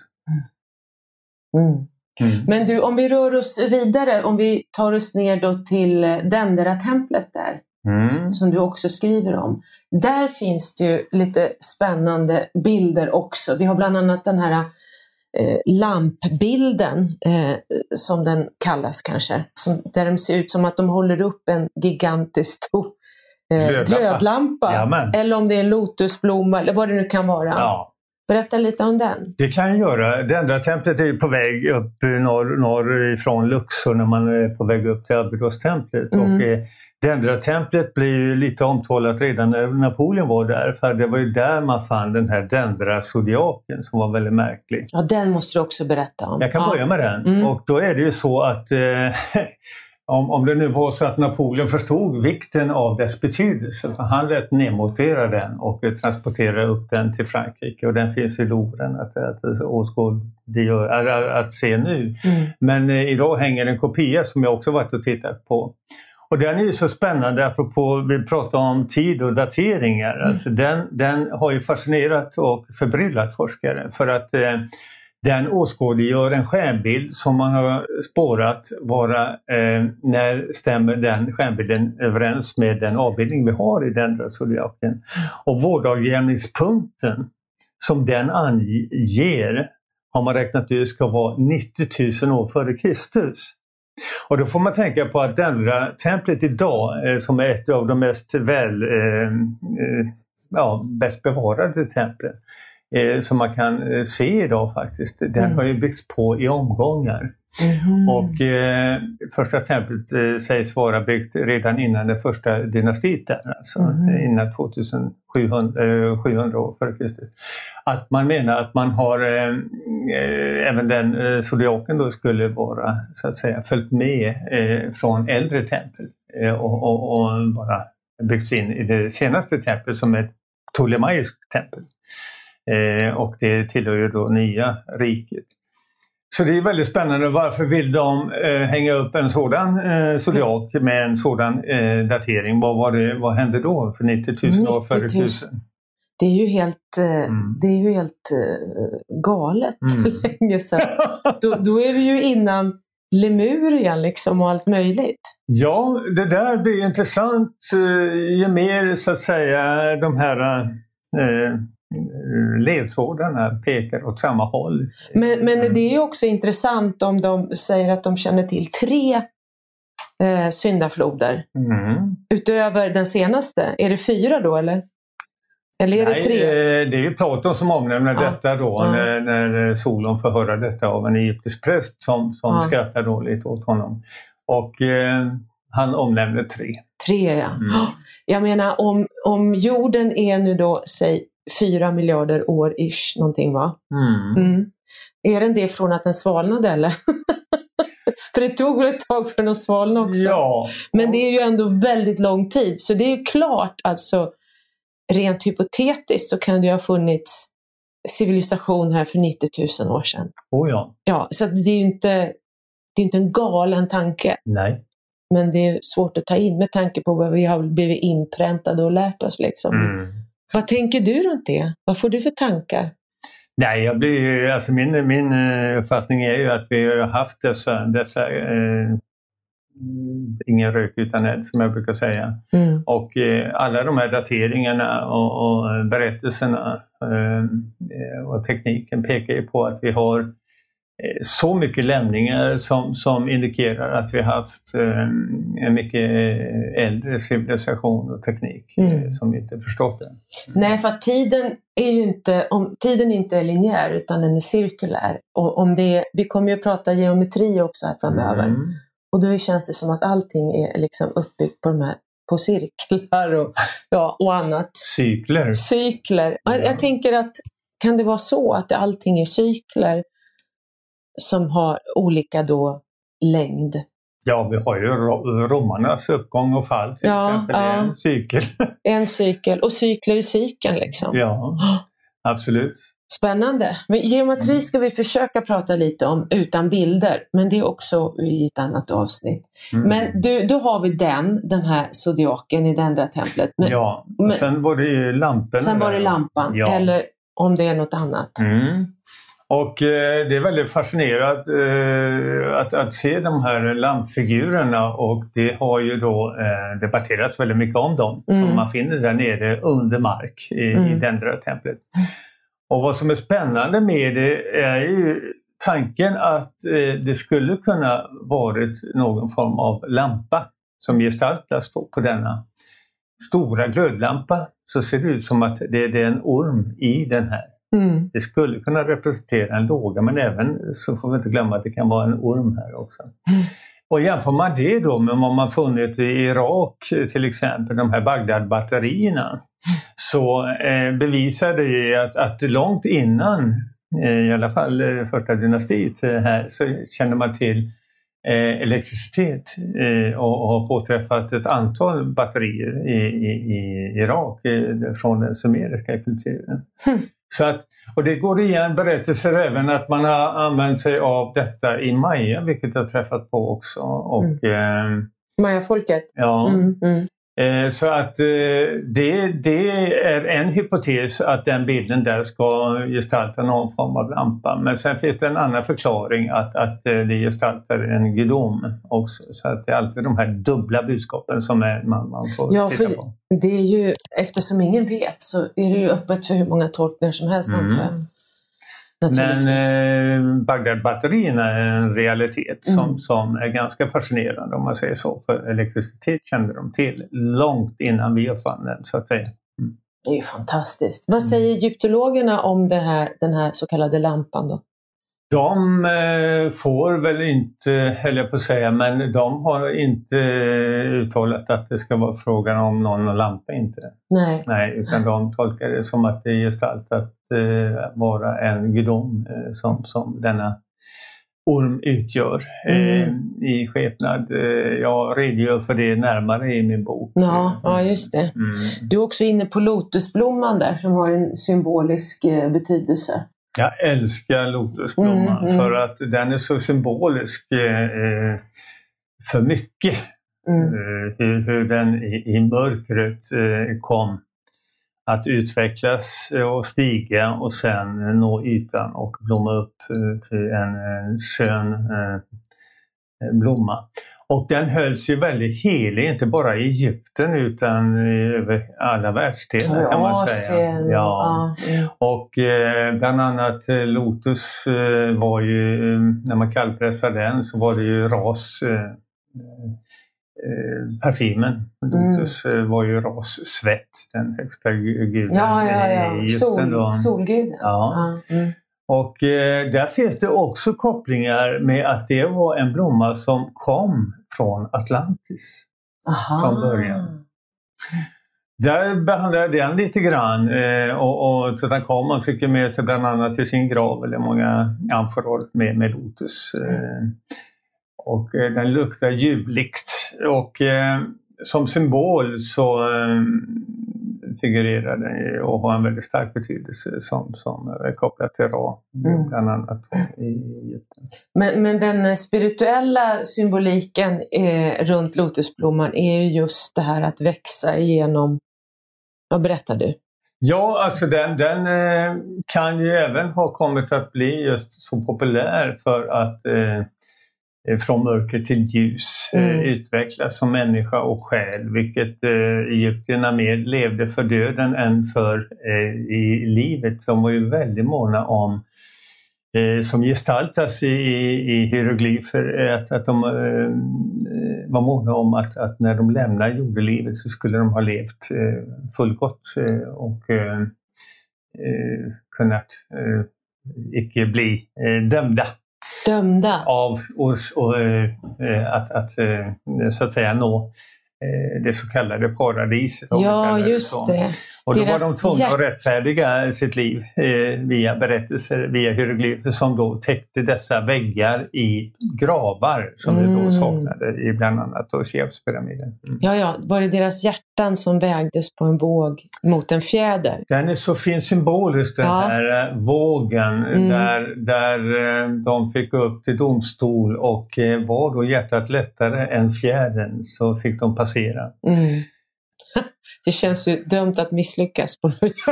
Mm. Mm. Men du, om vi rör oss vidare, om vi tar oss ner då till Dendera-templet där. Mm. Som du också skriver om. Där finns det ju lite spännande bilder också. Vi har bland annat den här eh, lampbilden eh, som den kallas kanske. Som, där de ser ut som att de håller upp en gigantisk stor eh, glödlampa. glödlampa. Eller om det är en lotusblomma eller vad det nu kan vara. Ja. Berätta lite om den. Det kan jag göra. Dendera-templet är på väg upp norr, norr ifrån Luxor när man är på väg upp till Abydos-templet. Mm. Och eh, Dendera-templet blir ju lite omtalat redan när Napoleon var där. För det var ju där man fann den här Dendera-zodiaken som var väldigt märklig. Ja, den måste du också berätta om. Jag kan ja. börja med den. Mm. Och då är det ju så att... Eh, Om, om det nu var så att Napoleon förstod vikten av dess betydelse, för han lät nedmontera den och transportera upp den till Frankrike, och den finns i Louvren att, att, att, att se nu. Mm. Men eh, idag hänger en kopia som jag också varit och tittat på. Och den är ju så spännande, apropå vi pratar om tid och dateringar. Mm. Alltså den, den har ju fascinerat och förbryllat forskare för att eh, den åskådliggör en stjärnbild som man har spårat vara, eh, när stämmer den stjärnbilden överens med den avbildning vi har i den zodiaken. Och vårdagjämningspunkten som den anger har man räknat ut ska vara nittio tusen år före Kristus. Och då får man tänka på att Dendera-templet idag, eh, som är ett av de mest väl, eh, eh, ja, bäst bevarade templen, som man kan se idag faktiskt. Den mm. har ju byggts på i omgångar. Mm. Och eh, första templet eh, sägs vara byggt redan innan den första dynastiten, alltså mm. innan tjugosjuhundra år före Kristus. Att man menar att man har eh, även den eh, zodiaken då skulle vara så att säga följt med eh, från äldre tempel eh, och, och, och bara byggts in i det senaste templet som är ett ptolemaisk tempel. Eh, och det tillhör ju då nya riket. Så det är väldigt spännande. Varför vill de eh, hänga upp en sådan eh, zodiak med en sådan eh, datering? Vad, var det, vad hände då för nittio tusen år före tusen? Det är ju helt, eh, mm. det är ju helt eh, galet mm. länge sedan. då, då är vi ju innan Lemurien liksom och allt möjligt. Ja, det där blir intressant ju mer så att säga de här eh, ledtrådarna pekar åt samma håll. Men, men det är också intressant om de säger att de känner till tre eh, syndafloder. Mm. Utöver den senaste. Är det fyra då eller? Eller är Nej, det tre? Det är ju Platon som omnämner ja. detta då ja. när, när Solon får höra detta av en egyptisk präst som, som ja. skrattar då lite åt honom. Och eh, han omnämner tre. Tre ja. Mm. Jag menar om, om jorden är nu då, säg fyra miljarder år ish någonting va? Mm. Mm. Är den det från att den svalnade eller? För det tog väl ett tag för den att svalna också. Ja. Men det är ju ändå väldigt lång tid. Så det är ju klart alltså rent hypotetiskt så kan det ha funnits civilisation här för nittio tusen år sedan. Oh ja. Ja, så det är ju inte, det är inte en galen tanke. Nej. Men det är svårt att ta in med tanke på vad vi har blivit inpräntade och lärt oss liksom. Mm. Vad tänker du runt det? Vad får du för tankar? Nej, jag blir, alltså min, min uppfattning är ju att vi har haft dessa, dessa eh, ingen rök utan eld som jag brukar säga. Mm. Och eh, alla de här dateringarna och, och berättelserna eh, och tekniken pekar ju på att vi har eh, så mycket lämningar som, som indikerar att vi har haft eh, en mycket äldre civilisation och teknik mm. eh, som vi inte förstått än. Mm. Nej, för att tiden är ju inte, om tiden inte är linjär utan den är cirkulär. Och om det, vi kommer ju att prata geometri också här framöver. Mm. Och då känns det som att allting är liksom uppbyggt på de här på cirklar och, ja, och annat. Cykler. Cykler. Ja. Jag tänker att kan det vara så att allting är cykler som har olika då längd? Ja, vi har ju romarnas uppgång och fall till ja, exempel. Ja. En cykel. En cykel. Och cykler i cykeln liksom. Ja, absolut. Spännande. Men geometri ska vi försöka prata lite om utan bilder. Men det är också i ett annat avsnitt. Mm. Men du, då har vi den, den här zodiaken i Dendra-templet. Men, ja, och men, sen var det ju lampan. Sen var det lampan. Ja. Eller om det är något annat. Mm. Och eh, det är väldigt fascinerande eh, att, att se de här lampfigurerna och det har ju då eh, debatterats väldigt mycket om dem. Mm. Som man finner där nere under mark i, mm. i Dendra-templet. Och vad som är spännande med det är ju tanken att eh, det skulle kunna varit någon form av lampa som gestaltas på denna stora glödlampa. Så ser det ut som att det, det är en orm i den här. Mm. Det skulle kunna representera en låga men även så får vi inte glömma att det kan vara en orm här också. Mm. Och jämför man det då med vad man funnit i Irak till exempel, de här Bagdad-batterierna. Så eh, bevisar det att, att långt innan, eh, i alla fall eh, första dynastit eh, här, så känner man till eh, elektricitet eh, och, och har påträffat ett antal batterier i, i, i Irak eh, från den sumeriska kulturen. Mm. Så att, och det går igen berättelser även att man har använt sig av detta i Maya, vilket jag har träffat på också. Och, mm. eh, Maya-folket? Ja. Mm, mm. Eh, så att eh, det, det är en hypotes att den bilden där ska gestalta någon form av lampa. Men sen finns det en annan förklaring att, att eh, det gestaltar en gudom också. Så att det är alltid de här dubbla budskapen som är, man, man får ja, titta för på. Det är ju, eftersom ingen vet så är det ju öppet för hur många tolkningar som helst mm. antar jag. Men eh, Bagdad-batterierna är en realitet som, mm. som är ganska fascinerande om man säger så. För elektricitet kände de till långt innan vi uppfann den så att säga. Mm. Det är ju fantastiskt. Vad säger egyptologerna om det här, den här så kallade lampan då? De eh, får väl inte, höll jag på att säga, men de har inte uttalat att det ska vara frågan om någon lampa inte. Nej. Nej, utan de tolkar det som att det är gestaltat eh, vara en gudom eh, som, som denna orm utgör eh, mm. i skepnad. Eh, jag redogör för det närmare i min bok. Ja, mm. ja just det. Mm. Du är också inne på lotusblomman där som har en symbolisk eh, betydelse. Jag älskar lotusblomman mm, mm. för att den är så symbolisk eh, för mycket. Mm. Eh, hur, hur den i, i mörkret eh, kom att utvecklas och stiga och sen nå ytan och blomma upp eh, till en, en skön eh, blomma. Och den hölls ju väldigt helig, inte bara i Egypten utan över alla världsdelar ja, kan man Asien, säga. Ja. Mm. Och eh, bland annat eh, lotus eh, var ju, eh, när man kallpressade den så var det ju ras, eh, eh, parfymen. Lotus mm. eh, var ju ras svett, den högsta guden ja, ja, ja. i Egypten. Sol, solguden. Ja. Ja. Mm. Och eh, där finns det också kopplingar med att det var en blomma som kom från Atlantis. Aha. Från början. Där behandlade den lite grann eh, och, och så den kom, man fick med sig bland annat till sin grav eller många amforor med, med lotus. Eh, och eh, den luktar ljuvligt och eh, som symbol så eh, figurerar den och har en väldigt stark betydelse som, som är kopplad till Ra, mm. bland annat i Egypten. Men, men den spirituella symboliken eh, runt lotusblomman är ju just det här att växa igenom. Vad berättar du? Ja, alltså den, den eh, kan ju även ha kommit att bli just så populär för att eh, från mörker till ljus mm. eh, utvecklas som människa och själ, vilket eh, egyptierna mer levde för döden än för eh, i livet. De var ju väldigt måna om, eh, som gestaltas i, i hieroglyfer, att, att de eh, var måna om att, att när de lämnar jordelivet så skulle de ha levt eh, fullgott eh, och eh, eh, kunnat eh, icke bli eh, dömda. Dömda. Av oss och, äh, att, att äh, så att säga nå äh, det så kallade paradiset. Ja, just det. det. Och då Deras var de tvungna hjärt... att rättfärdiga sitt liv äh, via berättelser, via hieroglyfer som då täckte dessa väggar i gravar som mm. vi då saknade i bland annat då Cheopspyramiden. Mm. Ja, ja. Var det deras hjärtan som vägdes på en våg mot en fjäder? Den är så fin symbolisk, den ja. här äh, vågen mm. där, där äh, de fick gå upp till domstol och äh, var då hjärtat lättare än fjädern så fick de passera. Mm. Det känns ju dömt att misslyckas på något vis.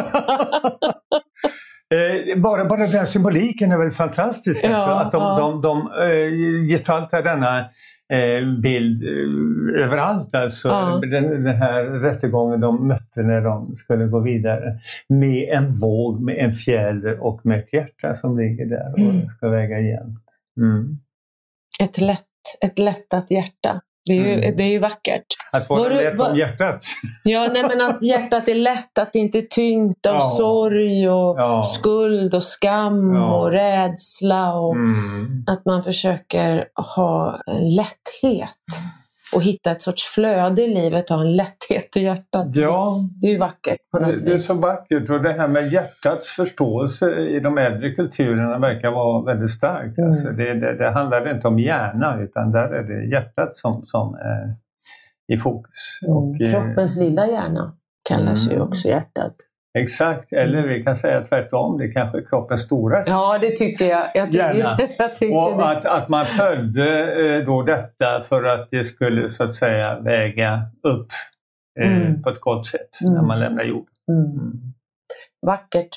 bara, bara den symboliken är väl fantastisk. Ja, alltså, att de, ja. de, de, de gestaltar denna eh, bild eh, överallt. Alltså, ja. den, den här rättegången de mötte när de skulle gå vidare. Med en våg, med en fjäder och med ett hjärta som ligger där och mm. ska väga igen. Mm. Ett, lätt, ett lättat hjärta. Det är, ju, mm. det är ju vackert. Att vara lätt var, om hjärtat. Ja, nej, men att hjärtat är lätt, att det inte är tyngt av ja. sorg och ja. skuld och skam ja. och rädsla. Och mm. att man försöker ha en lätthet och hitta ett sorts flöde i livet och ha en lätthet i hjärtat. Ja. Det, det är ju vackert på något det, vis. Det är så vackert, och det här med hjärtats förståelse i de äldre kulturerna verkar vara väldigt starkt. Mm. Alltså det, det, det handlar inte om hjärna, utan där är det hjärtat som, som är i fokus. Mm. Och, kroppens eh, lilla hjärna kallas mm. ju också hjärtat. Exakt, eller vi kan säga tvärtom, det är kanske kroppens stora. Ja, det tycker jag. Jag tycker, jag tycker och det. Att, att man följde eh, då detta för att det skulle så att säga väga upp eh, mm. på ett gott sätt mm. när man lämnar jorden. Mm. Mm. Vackert.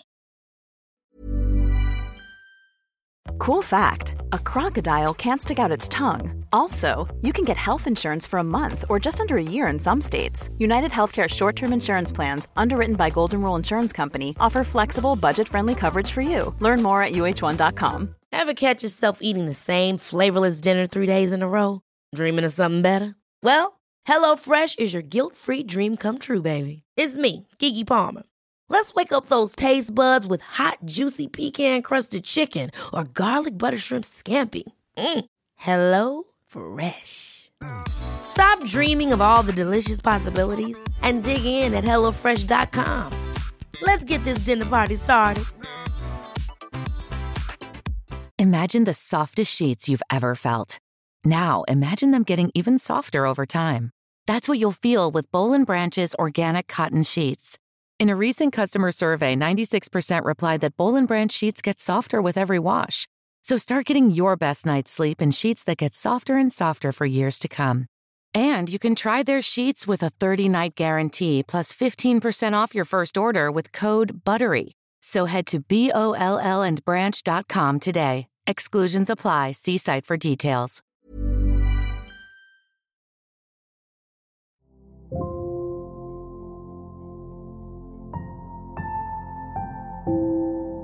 Cool fact, a crocodile can't stick out its tongue. Also, you can get health insurance for a month or just under a year in some states. United Healthcare short-term insurance plans, underwritten by Golden Rule Insurance Company, offer flexible, budget-friendly coverage for you. Learn more at U H one dot com. Ever catch yourself eating the same flavorless dinner three days in a row? Dreaming of something better? Well, HelloFresh is your guilt-free dream come true, baby. It's me, Keke Palmer. Let's wake up those taste buds with hot, juicy pecan-crusted chicken or garlic butter shrimp scampi. Mm. Hello Fresh. Stop dreaming of all the delicious possibilities and dig in at hello fresh dot com. Let's get this dinner party started. Imagine the softest sheets you've ever felt. Now imagine them getting even softer over time. That's what you'll feel with Boll and Branch's organic cotton sheets. In a recent customer survey, ninety-six percent replied that Boll and Branch sheets get softer with every wash. So start getting your best night's sleep in sheets that get softer and softer for years to come. And you can try their sheets with a thirty-night guarantee plus fifteen percent off your first order with code BUTTERY. So head to B O L L and branch dot com today. Exclusions apply. See site for details.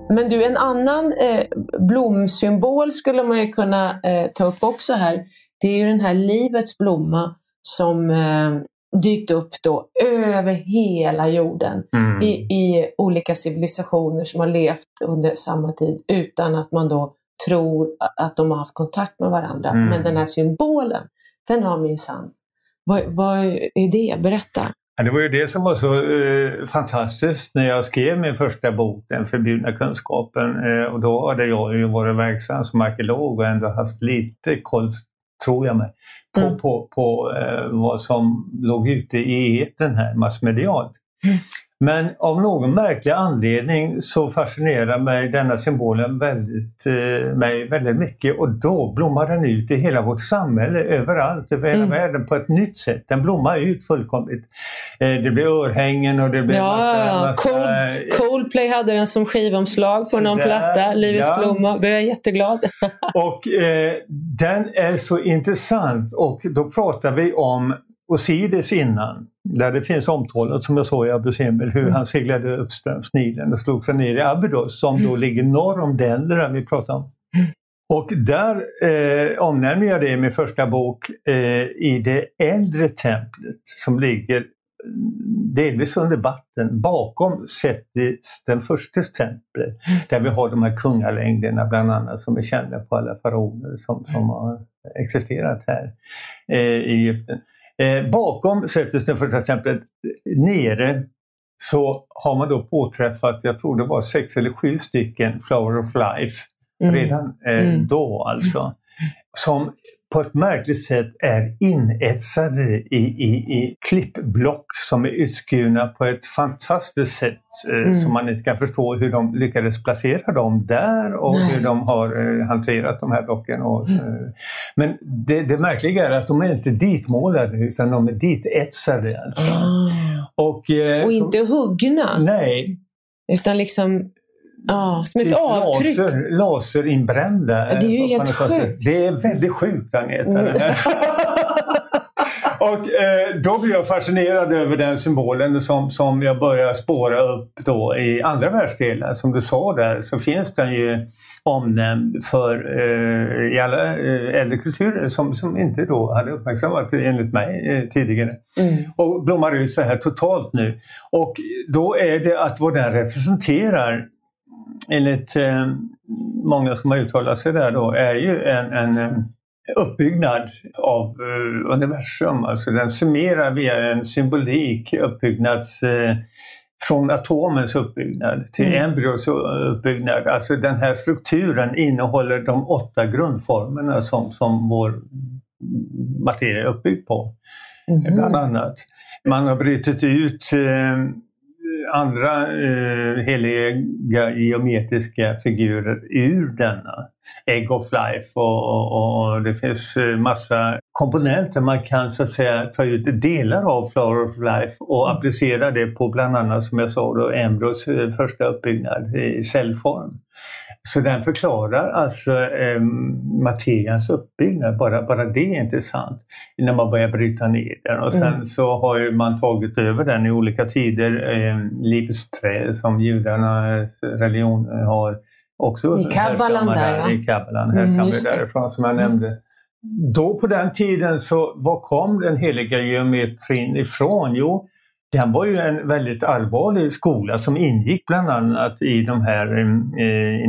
Men du, en annan eh, blomsymbol skulle man ju kunna eh, ta upp också här. Det är ju den här livets blomma som eh, dykt upp då över hela jorden mm. i, i olika civilisationer som har levt under samma tid utan att man då tror att de har haft kontakt med varandra. Mm. Men den här symbolen, den har minsann. Vad, vad är det? Berätta. Ja, det var ju det som var så eh, fantastiskt när jag skrev min första bok, Den förbjudna kunskapen. Eh, och då hade jag ju varit verksam som arkeolog och ändå haft lite koll, tror jag mig, på, mm. på, på eh, vad som låg ute i etern här massmedialt. Mm. Men av någon märklig anledning så fascinerar mig denna symbolen väldigt, eh, mig väldigt mycket, och då blommar den ut i hela vårt samhälle, överallt, över hela mm. världen på ett nytt sätt. Den blommar ut fullkomligt. Eh, det blir örhängen och det blir ja, massa... massa Cold, Coldplay hade den som skivomslag på någon där, platta, Livets ja. blomma. Jag är jätteglad. Och eh, den är så intressant, och då pratar vi om Osiris innan, där det finns omtalat, som jag sa i Abus Emel, hur mm. han seglade uppströms Nilen och slog sig ner i Abydos, som mm. då ligger norr om den där vi pratar om. Mm. Och där eh, omnämner jag det i min första bok, eh, i det äldre templet som ligger delvis under vatten bakom Setis, den första templet, mm. där vi har de här kungalängderna bland annat som är kända på alla faraoner som, som har existerat här eh, i Egypten. Eh, bakom Setis, den första templet, nere så har man då påträffat, jag tror det var sex eller sju stycken Flower of Life mm. redan eh, mm. då alltså, som på ett märkligt sätt är inetsade i, i, i klippblock som är utskurna på ett fantastiskt sätt eh, mm. som man inte kan förstå hur de lyckades placera dem där och Nej. hur de har eh, hanterat de här blocken. Och, mm. Men det, det märkliga är att de är inte ditmålade utan de är ditetsade. Alltså. Mm. Och, eh, och inte så, huggna. Nej. Utan liksom... Ja, som typ ett avtryck. Laser, laserinbrända. Det är ju helt sjukt. Det är väldigt sjukt, Agneta. Mm. Och eh, då blir jag fascinerad över den symbolen som, som jag börjar spåra upp då i andra världsdelar. Som du sa där, så finns den ju omnämnd för eh, i alla eh, äldre kulturer som, som inte då hade uppmärksammat enligt mig eh, tidigare. Mm. Och blommar ut så här totalt nu. Och då är det att vad den representerar, enligt eh, många som har uttalat sig där då, är ju en, en uppbyggnad av eh, universum. Alltså den summerar via en symbolik uppbyggnads eh, från atomens uppbyggnad till mm. embryos uppbyggnad. Alltså den här strukturen innehåller de åtta grundformerna som, som vår materia är uppbyggd på. Mm. Bland annat. Man har brutit ut eh, andra eh, heliga geometriska figurer ur denna Egg of Life, och, och, och det finns massa komponenter man kan så att säga ta ut delar av Flower of Life och applicera det på bland annat, som jag sa då, embryos första uppbyggnad i cellform. Så den förklarar alltså eh, materians uppbyggnad, bara, bara det är intressant när man börjar bryta ner den. Och sen mm. så har ju man tagit över den i olika tider, eh, livets trä som judarnas religion har också. I Kabbalan där, ja. I Kabbalan, här mm, kan vi därifrån som jag mm. nämnde. Då på den tiden så, var kom den heliga geometrin ifrån? Jo, den var ju en väldigt allvarlig skola som ingick bland annat i de här eh,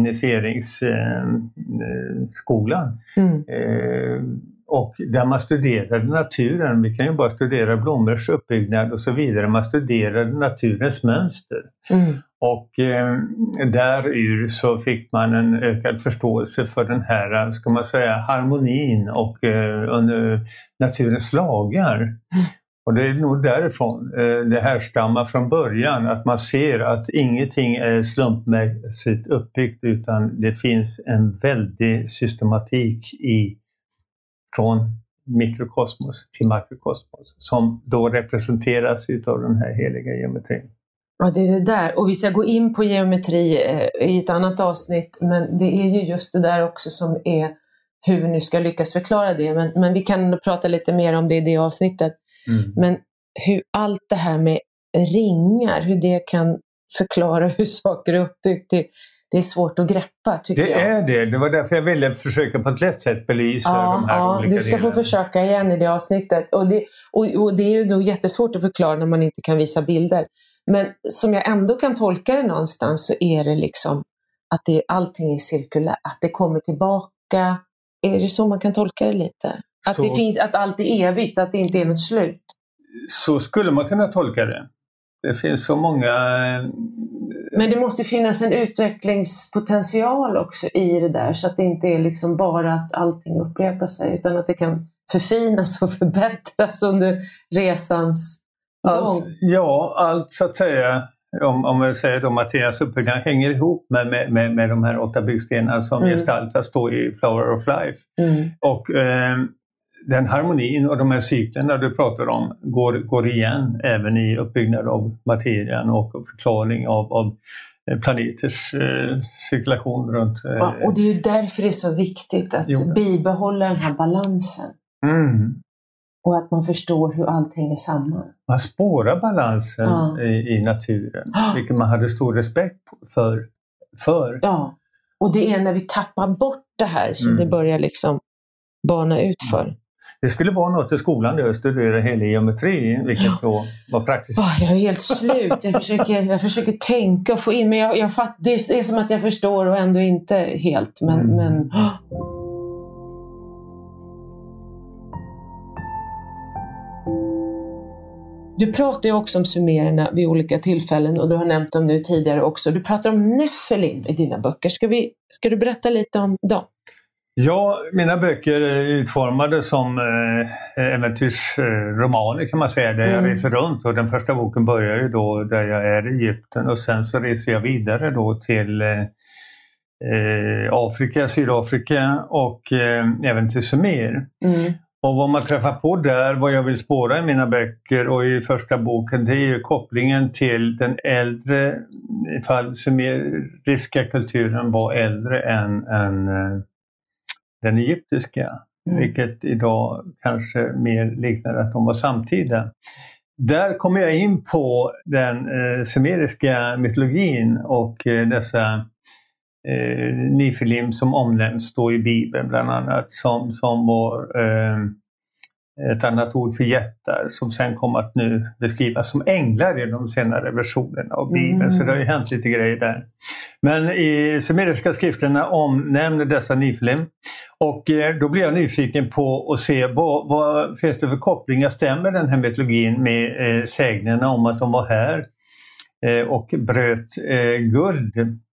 initieringsskolan. Eh, mm. eh, och där man studerade naturen, vi kan ju bara studera blommors uppbyggnad och så vidare, man studerade naturens mönster. Mm. Och eh, därur så fick man en ökad förståelse för den här, ska man säga, harmonin och eh, under naturens lagar. Mm. Och det är nog därifrån eh, det härstammar från början, att man ser att ingenting är slumpmässigt uppbyggt utan det finns en väldig systematik i från mikrokosmos till makrokosmos som då representeras utav den här heliga geometrin. Ja, det är det där. Och vi ska gå in på geometri eh, i ett annat avsnitt, men det är ju just det där också som är hur vi nu ska lyckas förklara det. Men, men vi kan prata lite mer om det i det avsnittet. Mm. Men hur allt det här med ringar, hur det kan förklara hur saker är uppbyggt, det, det är svårt att greppa, tycker det jag. Det är det. Det var därför jag ville försöka på ett lätt sätt belysa ja, de här ja, olika du ska delarna. få försöka igen i det avsnittet. Och det, och, och det är ju nog jättesvårt att förklara när man inte kan visa bilder. Men som jag ändå kan tolka det någonstans, så är det liksom att det, allting är cirkulärt. Att det kommer tillbaka. Är det så man kan tolka det lite? Att, så, det finns, att allt är evigt, att det inte är något slut. Så skulle man kunna tolka det. Det finns så många... Men det måste finnas en utvecklingspotential också i det där, så att det inte är liksom bara att allting upprepar sig, utan att det kan förfinas och förbättras under resans gång. Allt, ja, allt så att säga, om, om jag säger då Mattias uppbyggnad hänger ihop med, med, med, med de här åtta byggstenarna som mm. gestaltas då i Flower of Life. Mm. Och eh, den harmonin och de här cyklerna du pratar om går, går igen även i uppbyggnad av materien och förklaring av, av planeters eh, cirkulation runt. Eh, ja, och det är ju därför det är så viktigt att jo. bibehålla den här balansen. Mm. Och att man förstår hur allt hänger samman. Man spårar balansen ja. i, i naturen, vilket man hade stor respekt för. för. Ja, och det är när vi tappar bort det här som mm. det börjar liksom bana ut för. Det skulle vara något i skolan där jag studerade hela geometri, vilket då var praktiskt. Oh, jag är helt slut. Jag försöker, jag försöker tänka och få in, men jag, jag fatt, det är som att jag förstår och ändå inte helt. Men, mm. men oh. Du pratar ju också om sumererna vid olika tillfällen, och du har nämnt dem nu tidigare också. Du pratar om Nephilim i dina böcker. Ska, vi, ska du berätta lite om dem? Ja, mina böcker är utformade som eh, äventyrsromaner kan man säga, där mm. jag reser runt. Och den första boken börjar ju då där jag är i Egypten, och sen så reser jag vidare då till eh, Afrika, Sydafrika och eh, även till Sumer. Mm. Och vad man träffar på där, vad jag vill spåra i mina böcker och i första boken, det är ju kopplingen till den äldre, ifall sumeriska kulturen var äldre än, än den egyptiska. Mm. Vilket idag kanske mer liknar att de var samtida. Där kommer jag in på den eh, sumeriska mytologin och eh, dessa eh, Nephilim som omnämns då i Bibeln bland annat, som, som var eh, ett annat ord för jättar, som sen kommer att nu beskrivas som änglar i de senare versionerna av Bibeln. Mm. Så det har ju hänt lite grejer där. Men i sumeriska skrifterna omnämner dessa Nephilim. Och eh, då blir jag nyfiken på att se vad, vad finns det för kopplingar. Stämmer den här mytologin med eh, sägnerna om att de var här eh, och bröt eh, guld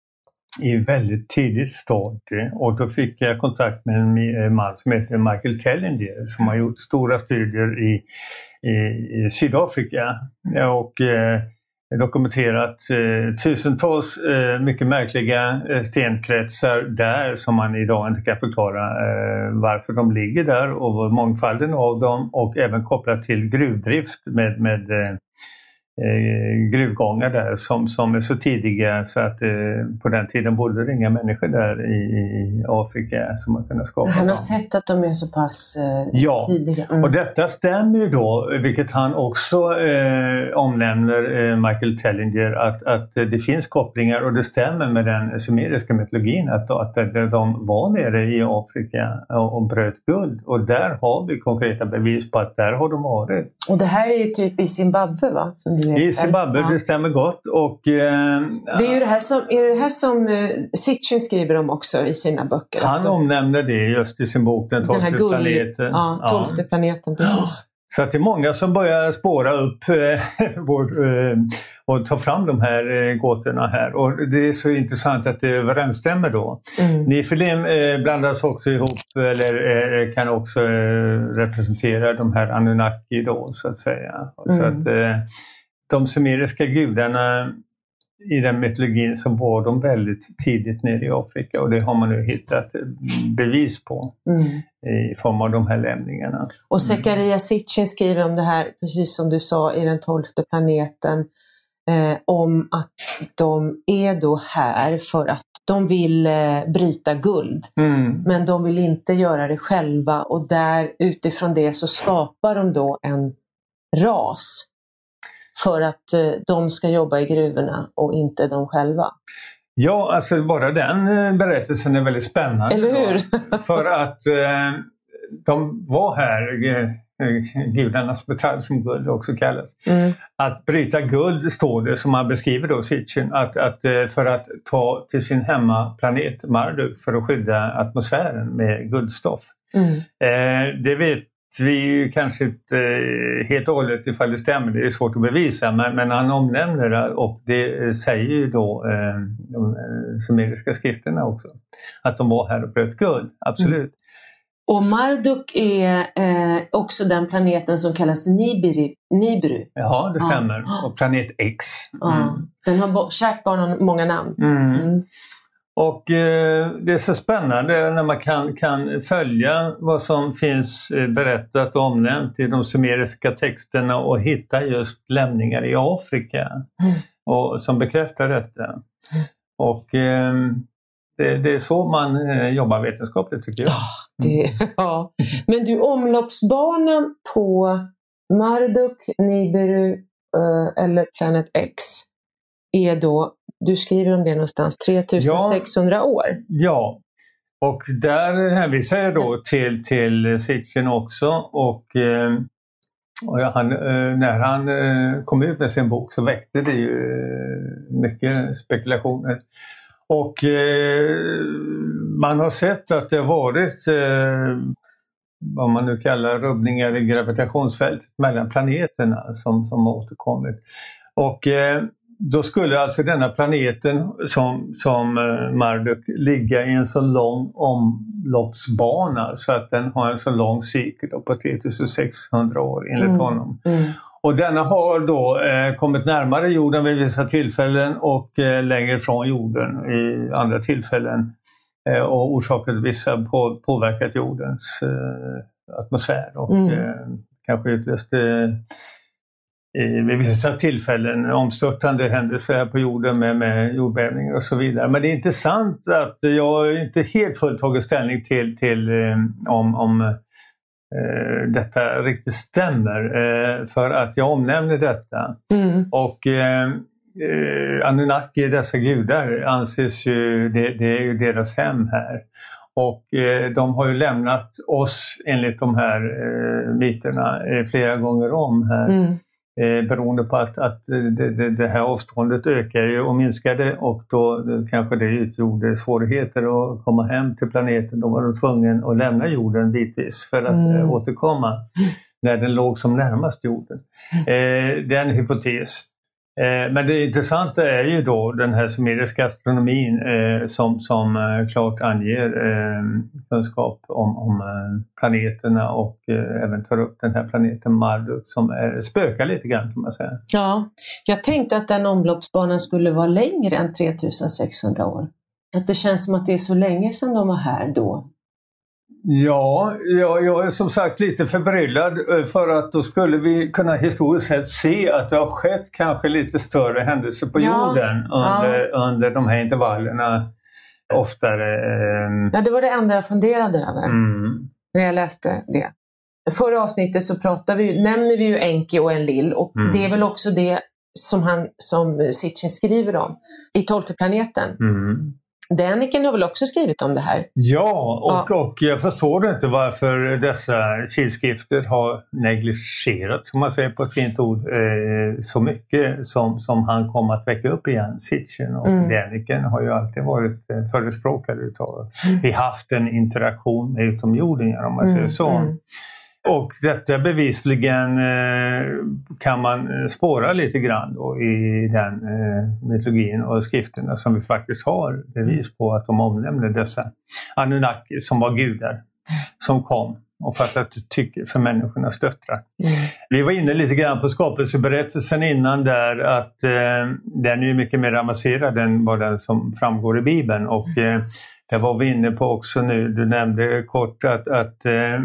i väldigt tidigt stadie. Och då fick jag kontakt med en man som heter Michael Tellinger, som har gjort stora studier i, i, i Sydafrika och eh, dokumenterat eh, tusentals eh, mycket märkliga eh, stenkretsar där, som man idag inte kan förklara eh, varför de ligger där och mångfalden av dem, och även kopplat till gruvdrift med, med eh, Eh, gruvgångar där som, som är så tidiga så att eh, på den tiden bodde det inga människor där i, i Afrika som man kunde skapa. Han har dem. sett att de är så pass eh, ja. tidiga. Mm. Och detta stämmer ju då, vilket han också eh, omnämner, eh, Michael Tellinger, att, att det finns kopplingar, och det stämmer med den sumeriska mytologin att, att de var nere i Afrika och, och bröt guld, och där har vi konkreta bevis på att där har de varit. Och det här är typ i Zimbabwe, va? Som du I Zimbabwe, ja. Det stämmer gott. Och, eh, det är ju det här som, är det här som uh, Sitchin skriver om också i sina böcker. Han de, omnämner det just i sin bok Den tolfte gull, planeten. Ja, tolfte ja. planeten, precis. Ja. Så att det är många som börjar spåra upp eh, vår, eh, och ta fram de här eh, gåtorna här. Och det är så intressant att det överensstämmer då. Mm. Nephilim eh, blandas också ihop, eller eh, kan också eh, representera de här Anunnaki då, så att säga. Mm. Så att eh, de sumeriska gudarna i den mytologin, som var de väldigt tidigt nere i Afrika, och det har man nu hittat bevis på mm. i form av de här lämningarna. Och Zechariah Sitchin skriver om det här, precis som du sa, i Den tolfte planeten, eh, om att de är då här för att de vill eh, bryta guld, mm. men de vill inte göra det själva, och där utifrån det så skapar de då en ras för att eh, de ska jobba i gruvorna och inte de själva. Ja, alltså bara den berättelsen är väldigt spännande. Eller hur? För att eh, de var här, eh, gudarnas metall som guld också kallas. Mm. Att bryta guld står det, som man beskriver då Sitchin, att, att eh, för att ta till sin hemmaplanet Marduk för att skydda atmosfären med guldstoff. Mm. Eh, det vet vi ju kanske inte helt och hållet ifall det stämmer, det är svårt att bevisa, men, men han omnämner det, och det säger ju då eh, de sumeriska skrifterna också, att de var här och bröt guld, absolut. Mm. Och Marduk är eh, också den planeten som kallas Nibiru. Nibiru. Ja, det stämmer. Ja. Och planet X. Mm. Ja. Den har kärt barn många namn. Mm. Mm. Och eh, det är så spännande när man kan, kan följa vad som finns eh, berättat och omnämnt i de sumeriska texterna och hitta just lämningar i Afrika mm. och, som bekräftar detta. Mm. Och eh, det, det är så man eh, jobbar vetenskapligt, tycker jag. Mm. Det, ja. Men du, omloppsbanan på Marduk, Nibiru eh, eller Planet X är då, du skriver om det någonstans, tre tusen sexhundra ja, år. Ja, och där hänvisar jag då till, till Sitchin också. Och, eh, och han, eh, när han eh, kom ut med sin bok så väckte det ju eh, mycket spekulationer. Och eh, man har sett att det har varit eh, vad man nu kallar rubbningar i gravitationsfältet mellan planeterna som, som återkommit. Och eh, då skulle alltså denna planeten som, som Marduk ligga i en så lång omloppsbana så att den har en så lång cykel på tre tusen sexhundra år enligt mm. honom. Mm. Och denna har då eh, kommit närmare jorden vid vissa tillfällen och eh, längre från jorden i andra tillfällen eh, och orsakat vissa på, påverkat jordens eh, atmosfär och mm. eh, kanske utlöst eh, vid vissa tillfällen omstörtande händelser här på jorden med, med jordbävningar och så vidare. Men det är intressant att jag inte helt fullt tagit ställning till, till eh, om, om eh, detta riktigt stämmer. Eh, för att jag omnämner detta. Mm. Och eh, Anunnaki, dessa gudar, anses ju, det, det är ju deras hem här. Och eh, de har ju lämnat oss enligt de här eh, myterna eh, flera gånger om här. Mm. Eh, beroende på att, att det, det, det här avståndet ökar ju och minskade, och då det, kanske det utgjorde svårigheter att komma hem till planeten. Då var de tvungna att lämna jorden bitvis för att mm. eh, återkomma när den låg som närmast jorden. Eh, det är en hypotes. Eh, men det intressanta är ju då den här sumeriska astronomin eh, som, som eh, klart anger eh, kunskap om, om eh, planeterna och eh, även tar upp den här planeten Marduk som är, spökar lite grann, kan man säga. Ja, jag tänkte att den omloppsbanan skulle vara längre än tre tusen sexhundra år. Att det känns som att det är så länge sedan de var här då. Ja, jag, jag är som sagt lite förbryllad, för att då skulle vi kunna historiskt sett se att det har skett kanske lite större händelser på ja, jorden under, ja. under de här intervallerna oftare. Ja, det var det enda jag funderade över mm. när jag läste det. Förra avsnittet så pratar vi, nämner vi ju Enki och Enlil, och mm. det är väl också det som, han, som Sitchin skriver om i tolfte planeten. Mm. Däniken har väl också skrivit om det här? Ja, och, ja. och jag förstår inte varför dessa kilskrifter har negligerat, som man säger på ett fint ord, eh, så mycket som, som han kom att väcka upp igen. Sitchin och mm. Däniken har ju alltid varit eh, förespråkade utav. Mm. Vi har haft en interaktion med utomjordingar, om man mm. säger så. Mm. Och detta bevisligen eh, kan man spåra lite grann då i den eh, mytologin och skrifterna som vi faktiskt har bevis på att de omnämner dessa Anunnaki som var gudar som kom och fattat tycke för människornas döttrar. Mm. Vi var inne lite grann på skapelseberättelsen innan där, att eh, den är ju mycket mer avancerad än vad den som framgår i Bibeln, och eh, det var vi inne på också nu. Du nämnde kort att, att eh,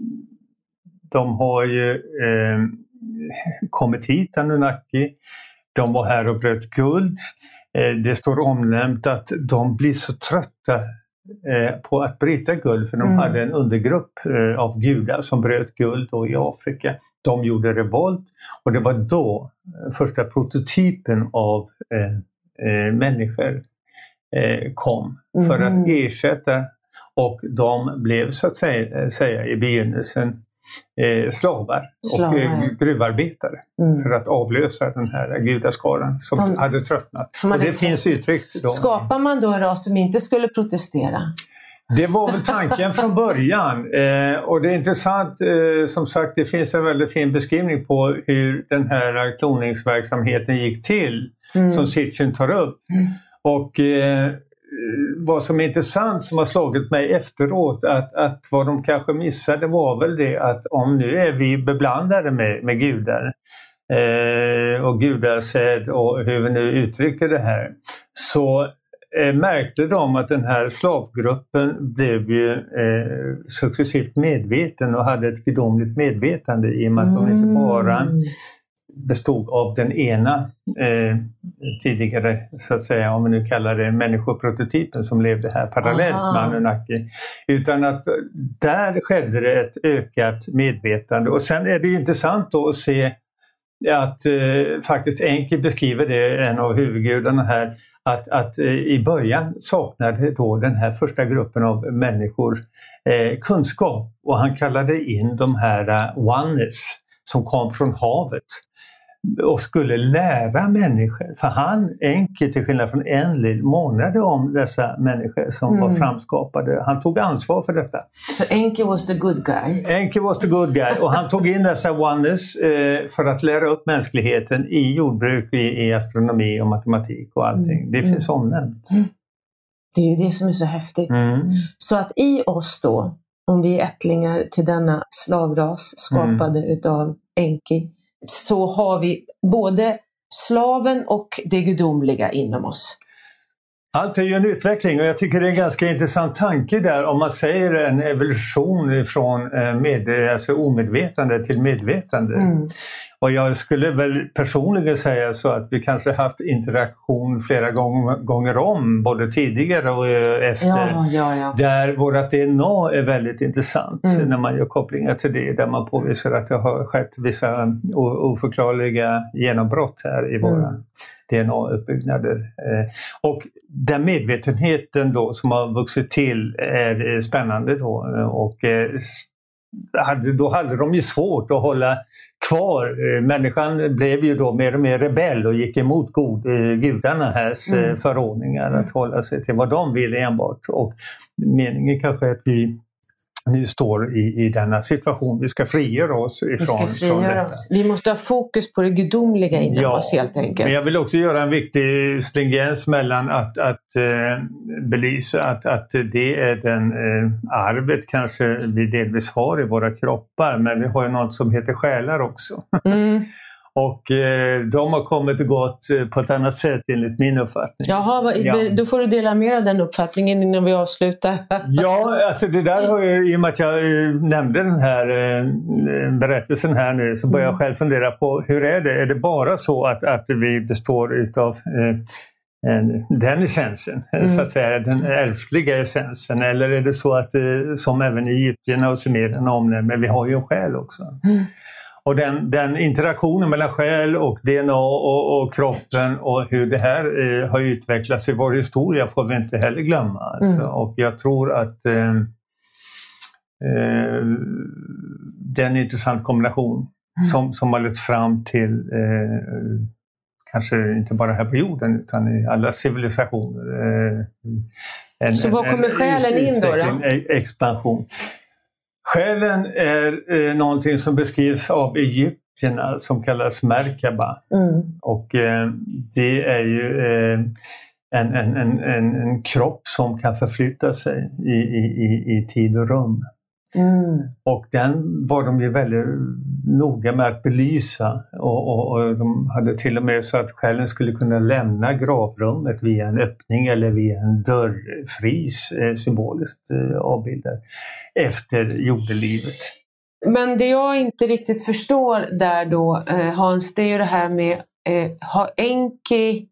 de har ju eh, kommit hit, Anunnaki. De var här och bröt guld. Eh, det står omnämnt att de blir så trötta eh, på att bryta guld, för de mm. hade en undergrupp eh, av gudar som bröt guld då i Afrika. De gjorde revolt, och det var då eh, första prototypen av eh, eh, människor eh, kom för Mm. att ersätta, och de blev så att säga, säga i begynnelsen eh, slavar, Slavar, och eh, ja. gruvarbetare Mm. för att avlösa den här gudaskaran som, Som- hade tröttnat. som och hade det tröttnat. finns uttryckt. Då. Skapar man då en ras som inte skulle protestera? Det var väl tanken från början, eh, och det är intressant, eh, som sagt det finns en väldigt fin beskrivning på hur den här kloningsverksamheten gick till, Mm. som Sitchin tar upp. Mm. Och eh, vad som är intressant som har slagit mig efteråt, att, att vad de kanske missade var väl det att om nu är vi beblandade med, med gudar eh, och gudasäd och hur vi nu uttrycker det här, så Eh, märkte de att den här slavgruppen blev ju eh, successivt medveten och hade ett gudomligt medvetande, i och med att de inte bara bestod av den ena eh, tidigare, så att säga, om vi nu kallar det människoprototypen som levde här parallellt Aha. med Anunnaki, utan att där skedde det ett ökat medvetande. Och sen är det ju intressant då att se att eh, faktiskt Enki beskriver det, en av huvudgudarna här, att, att eh, i början saknade då den här första gruppen av människor eh, kunskap, och han kallade in de här uh, oneness som kom från havet och skulle lära människor. För han, Enki, till skillnad från Enlil, månade om dessa människor som Mm. var framskapade. Han tog ansvar för detta. Så Enki was the good guy? Enki was the good guy, och han tog in dessa oneness eh, för att lära upp mänskligheten i jordbruk, i, i astronomi och matematik och allting. Mm. Det finns omnämnt. Mm. Det är ju det som är så häftigt. Mm. Så att i oss då, om vi är ättlingar till denna slavras skapade Mm. utav Enki, så har vi både slaven och det gudomliga inom oss. Allt är ju en utveckling, och jag tycker det är en ganska intressant tanke där, om man säger en evolution från med, alltså omedvetande till medvetande. Mm. Och jag skulle väl personligen säga så att vi kanske haft interaktion flera gång, gånger om, både tidigare och efter. Ja, ja, ja. Där vårt D N A är väldigt intressant, Mm. när man gör kopplingar till det, där man påvisar att det har skett vissa oförklarliga genombrott här i våra Mm. D N A-uppbyggnader. Eh, och den medvetenheten då som har vuxit till är spännande då, och eh, hade, då hade de ju svårt att hålla kvar. Eh, människan blev ju då mer och mer rebell och gick emot god, eh, gudarna här Mm. eh, förordningar att hålla sig till vad de ville enbart. Och meningen kanske är att vi nu står i, i denna situation. Vi ska frigöra oss ifrån, Vi ska från frigöra detta. oss. Vi måste ha fokus på det gudomliga inom Ja, oss helt enkelt. Men jag vill också göra en viktig stringens mellan att, att eh, belysa att, att det är den eh, arvet kanske vi delvis har i våra kroppar, men vi har ju något som heter själar också. Mm. Och eh, de har kommit och gått eh, på ett annat sätt enligt min uppfattning. Jaha, vad, Ja. då får du dela mer av den uppfattningen innan vi avslutar. Ja, alltså det där har ju, i och med att jag eh, nämnde den här eh, berättelsen här nu, så börjar jag själv fundera på hur är det? Är det bara så att, att vi består utav eh, en, den essensen, Mm. så att säga, den ärftliga essensen, eller är det så att, eh, som även egyptierna och sumererna omnämner, vi har ju en själ också. Mm. Och den, den interaktionen mellan själ och D N A och, och kroppen och hur det här eh, har utvecklats i vår historia får vi inte heller glömma. Alltså. Mm. Och jag tror att eh, eh, det är en intressant kombination Mm. som, som har lett fram till eh, kanske inte bara här på jorden utan i alla civilisationer. Eh, en, Så vad kommer själen in då, då? En expansion. Själen är eh, någonting som beskrivs av egyptierna som kallas Merkaba. Mm. Och eh, det är ju eh, en, en, en, en, en kropp som kan förflytta sig i, i, i, i tid och rum. Mm. Och den var de ju väldigt noga med att belysa, och, och, och de hade till och med så att själen skulle kunna lämna gravrummet via en öppning eller via en dörrfris, eh, symboliskt eh, avbildad, efter jordelivet. Men det jag inte riktigt förstår där då, eh, Hans, det är ju det här med, eh, har Enki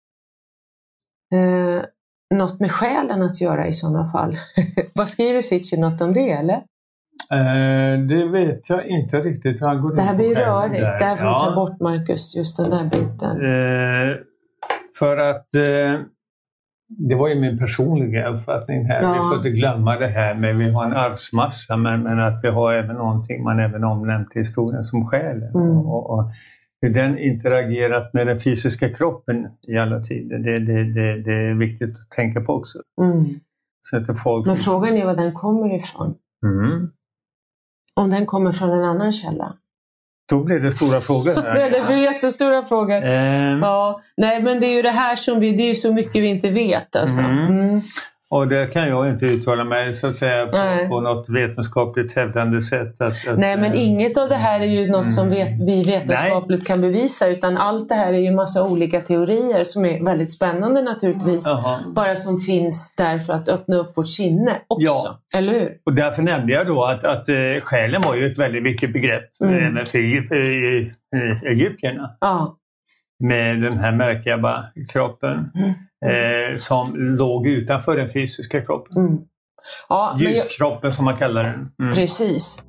eh, något med själen att göra i sådana fall? Vad skriver Sitchin något om det, eller? Eh, det vet jag inte riktigt. Han går Det här in på blir själen rörigt, där. där får du Ja. ta bort, Marcus, just den där biten. Eh, för att eh, det var ju min personliga uppfattning här. Ja. Vi får inte glömma det här med vi har en arvsmassa men, men att vi har även någonting man även omnämnt i historien som själen. Mm. Och, och hur den interagerat med den fysiska kroppen i alla tider. Det, det, det, det är viktigt att tänka på också. Mm. Så att folk... Men frågan är var den kommer ifrån. Mm. Om den kommer från en annan källa. Då blir det stora frågor här. det, det blir jättestora frågor. Mm. Ja. Nej, men det är ju det här som vi, det är ju så mycket vi inte vet. Alltså. Mm. Mm. Och det kan jag inte uttala mig så att säga på, på något vetenskapligt hävdande sätt. Att, att, Nej, men inget av det här är ju något mm. som vet, vi vetenskapligt Nej. kan bevisa. Utan allt det här är ju massa olika teorier som är väldigt spännande naturligtvis. Mm. Bara som finns där för att öppna upp vårt sinne också. Ja. Eller hur? Och därför nämnde jag då att, att själen var ju ett väldigt viktigt begrepp mm. för egyptierna. Ja. Med den här märkliga kroppen mm. eh, som låg utanför den fysiska kroppen. Mm. Ja, Ljuskroppen jag... som man kallar den. Mm. Precis.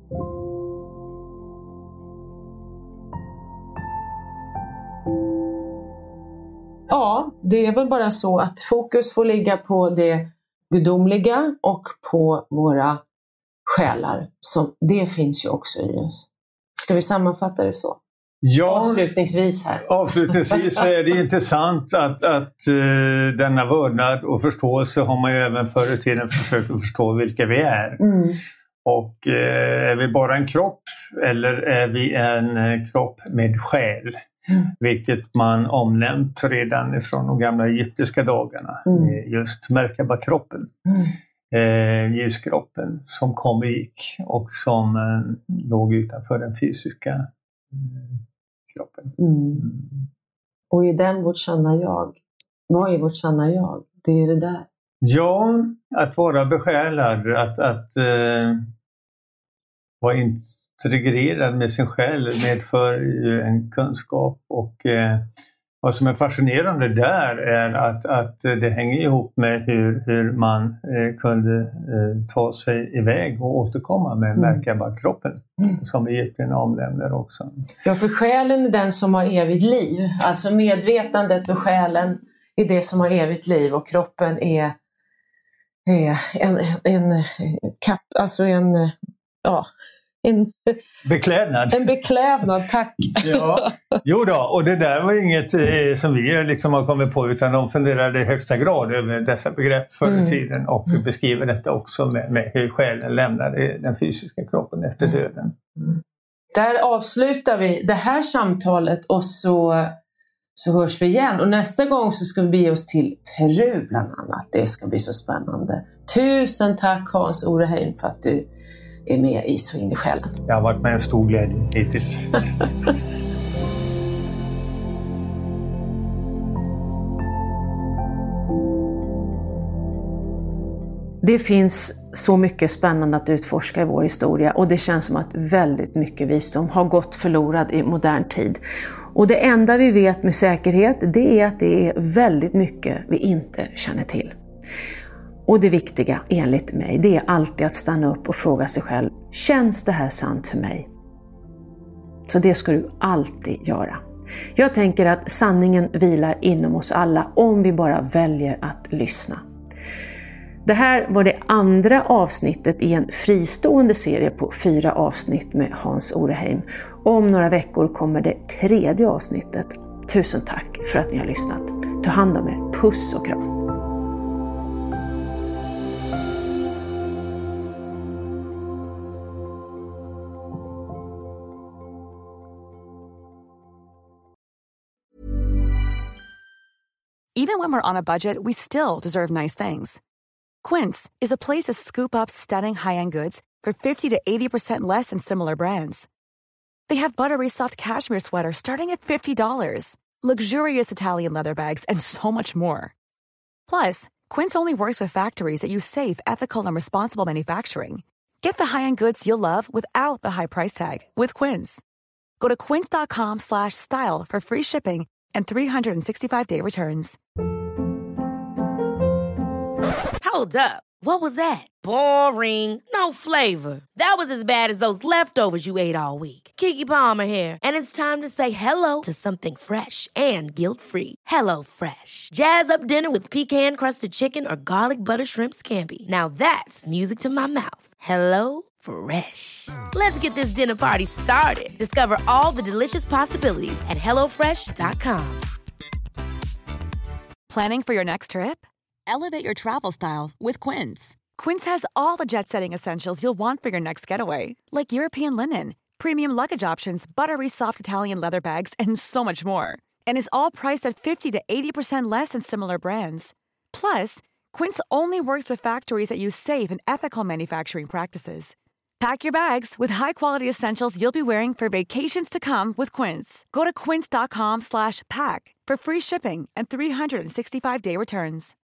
Ja, det är väl bara så att fokus får ligga på det gudomliga och på våra själar. Som, det finns ju också i oss. Ska vi sammanfatta det så? Ja, avslutningsvis här. Avslutningsvis så är det intressant att, att uh, denna vördnad och förståelse har man ju även förr i tiden försökt att förstå vilka vi är. Mm. Och uh, är vi bara en kropp eller är vi en uh, kropp med själ? Mm. Vilket man omnämnt redan från de gamla egyptiska dagarna. Mm. Just Merkaba-kroppen. Mm. Eh, ljuskroppen som kom och gick och som eh, låg utanför den fysiska eh, kroppen. Mm. Mm. Och i den vårt sanna jag. Vad är vårt sanna jag? Det är det där. Ja, att vara besjälad, att, att eh, vara integrerad med sin själ medför en kunskap och eh, vad som är fascinerande där är att, att det hänger ihop med hur, hur man eh, kunde eh, ta sig iväg och återkomma med mm. Merkaba-kroppen mm. som Egypten omlämnar också. Ja, för själen är den som har evigt liv. Alltså medvetandet och själen är det som har evigt liv och kroppen är, är en, en kapp, alltså en, ja... En beklädnad. En beklädnad, tack. Ja, jo då, och det där var inget eh, som vi liksom har kommit på utan de funderade i högsta grad över dessa begrepp förr i mm. tiden och mm. beskriver detta också med, med hur själen lämnade den fysiska kroppen efter mm. döden. Mm. Där avslutar vi det här samtalet och så, så hörs vi igen. Och nästa gång så ska vi bege oss till Peru bland annat. Det ska bli så spännande. Tusen tack Hans Oreheim för att du är med i Så in i själen. Jag har varit med en stor glädje hittills. Det finns så mycket spännande att utforska i vår historia och det känns som att väldigt mycket visdom har gått förlorad i modern tid. Och det enda vi vet med säkerhet det är att det är väldigt mycket vi inte känner till. Och det viktiga enligt mig, det är alltid att stanna upp och fråga sig själv, känns det här sant för mig? Så det ska du alltid göra. Jag tänker att sanningen vilar inom oss alla om vi bara väljer att lyssna. Det här var det andra avsnittet i en fristående serie på fyra avsnitt med Hans Oreheim. Om några veckor kommer det tredje avsnittet. Tusen tack för att ni har lyssnat. Ta hand om er. Puss och kram. Even when we're on a budget, we still deserve nice things. Quince is a place to scoop up stunning high-end goods for fifty to eighty percent less than similar brands. They have buttery soft cashmere sweaters starting at fifty dollars, luxurious Italian leather bags, and so much more. Plus, Quince only works with factories that use safe, ethical, and responsible manufacturing. Get the high-end goods you'll love without the high price tag with Quince. Go to quince.com slash style for free shipping and three sixty-five day returns. Hold up. What was that? Boring. No flavor. That was as bad as those leftovers you ate all week. Keke Palmer here, and it's time to say hello to something fresh and guilt-free. Hello Fresh. Jazz up dinner with pecan-crusted chicken or garlic butter shrimp scampi. Now that's music to my mouth. Hello Fresh. Let's get this dinner party started. Discover all the delicious possibilities at hello fresh dot com. Planning for your next trip? Elevate your travel style with Quince. Quince has all the jet-setting essentials you'll want for your next getaway, like European linen, premium luggage options, buttery soft Italian leather bags, and so much more. And is all priced at fifty to eighty percent less than similar brands. Plus, Quince only works with factories that use safe and ethical manufacturing practices. Pack your bags with high-quality essentials you'll be wearing for vacations to come with Quince. Go to quince.com slash pack for free shipping and three sixty-five day returns.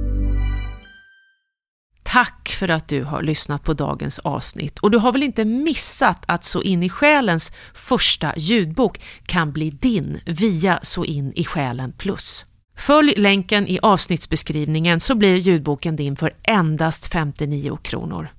Tack för att du har lyssnat på dagens avsnitt. Och du har väl inte missat att Så in i själens första ljudbok kan bli din via Så in i själen plus. Följ länken i avsnittsbeskrivningen så blir ljudboken din för endast femtionio kronor.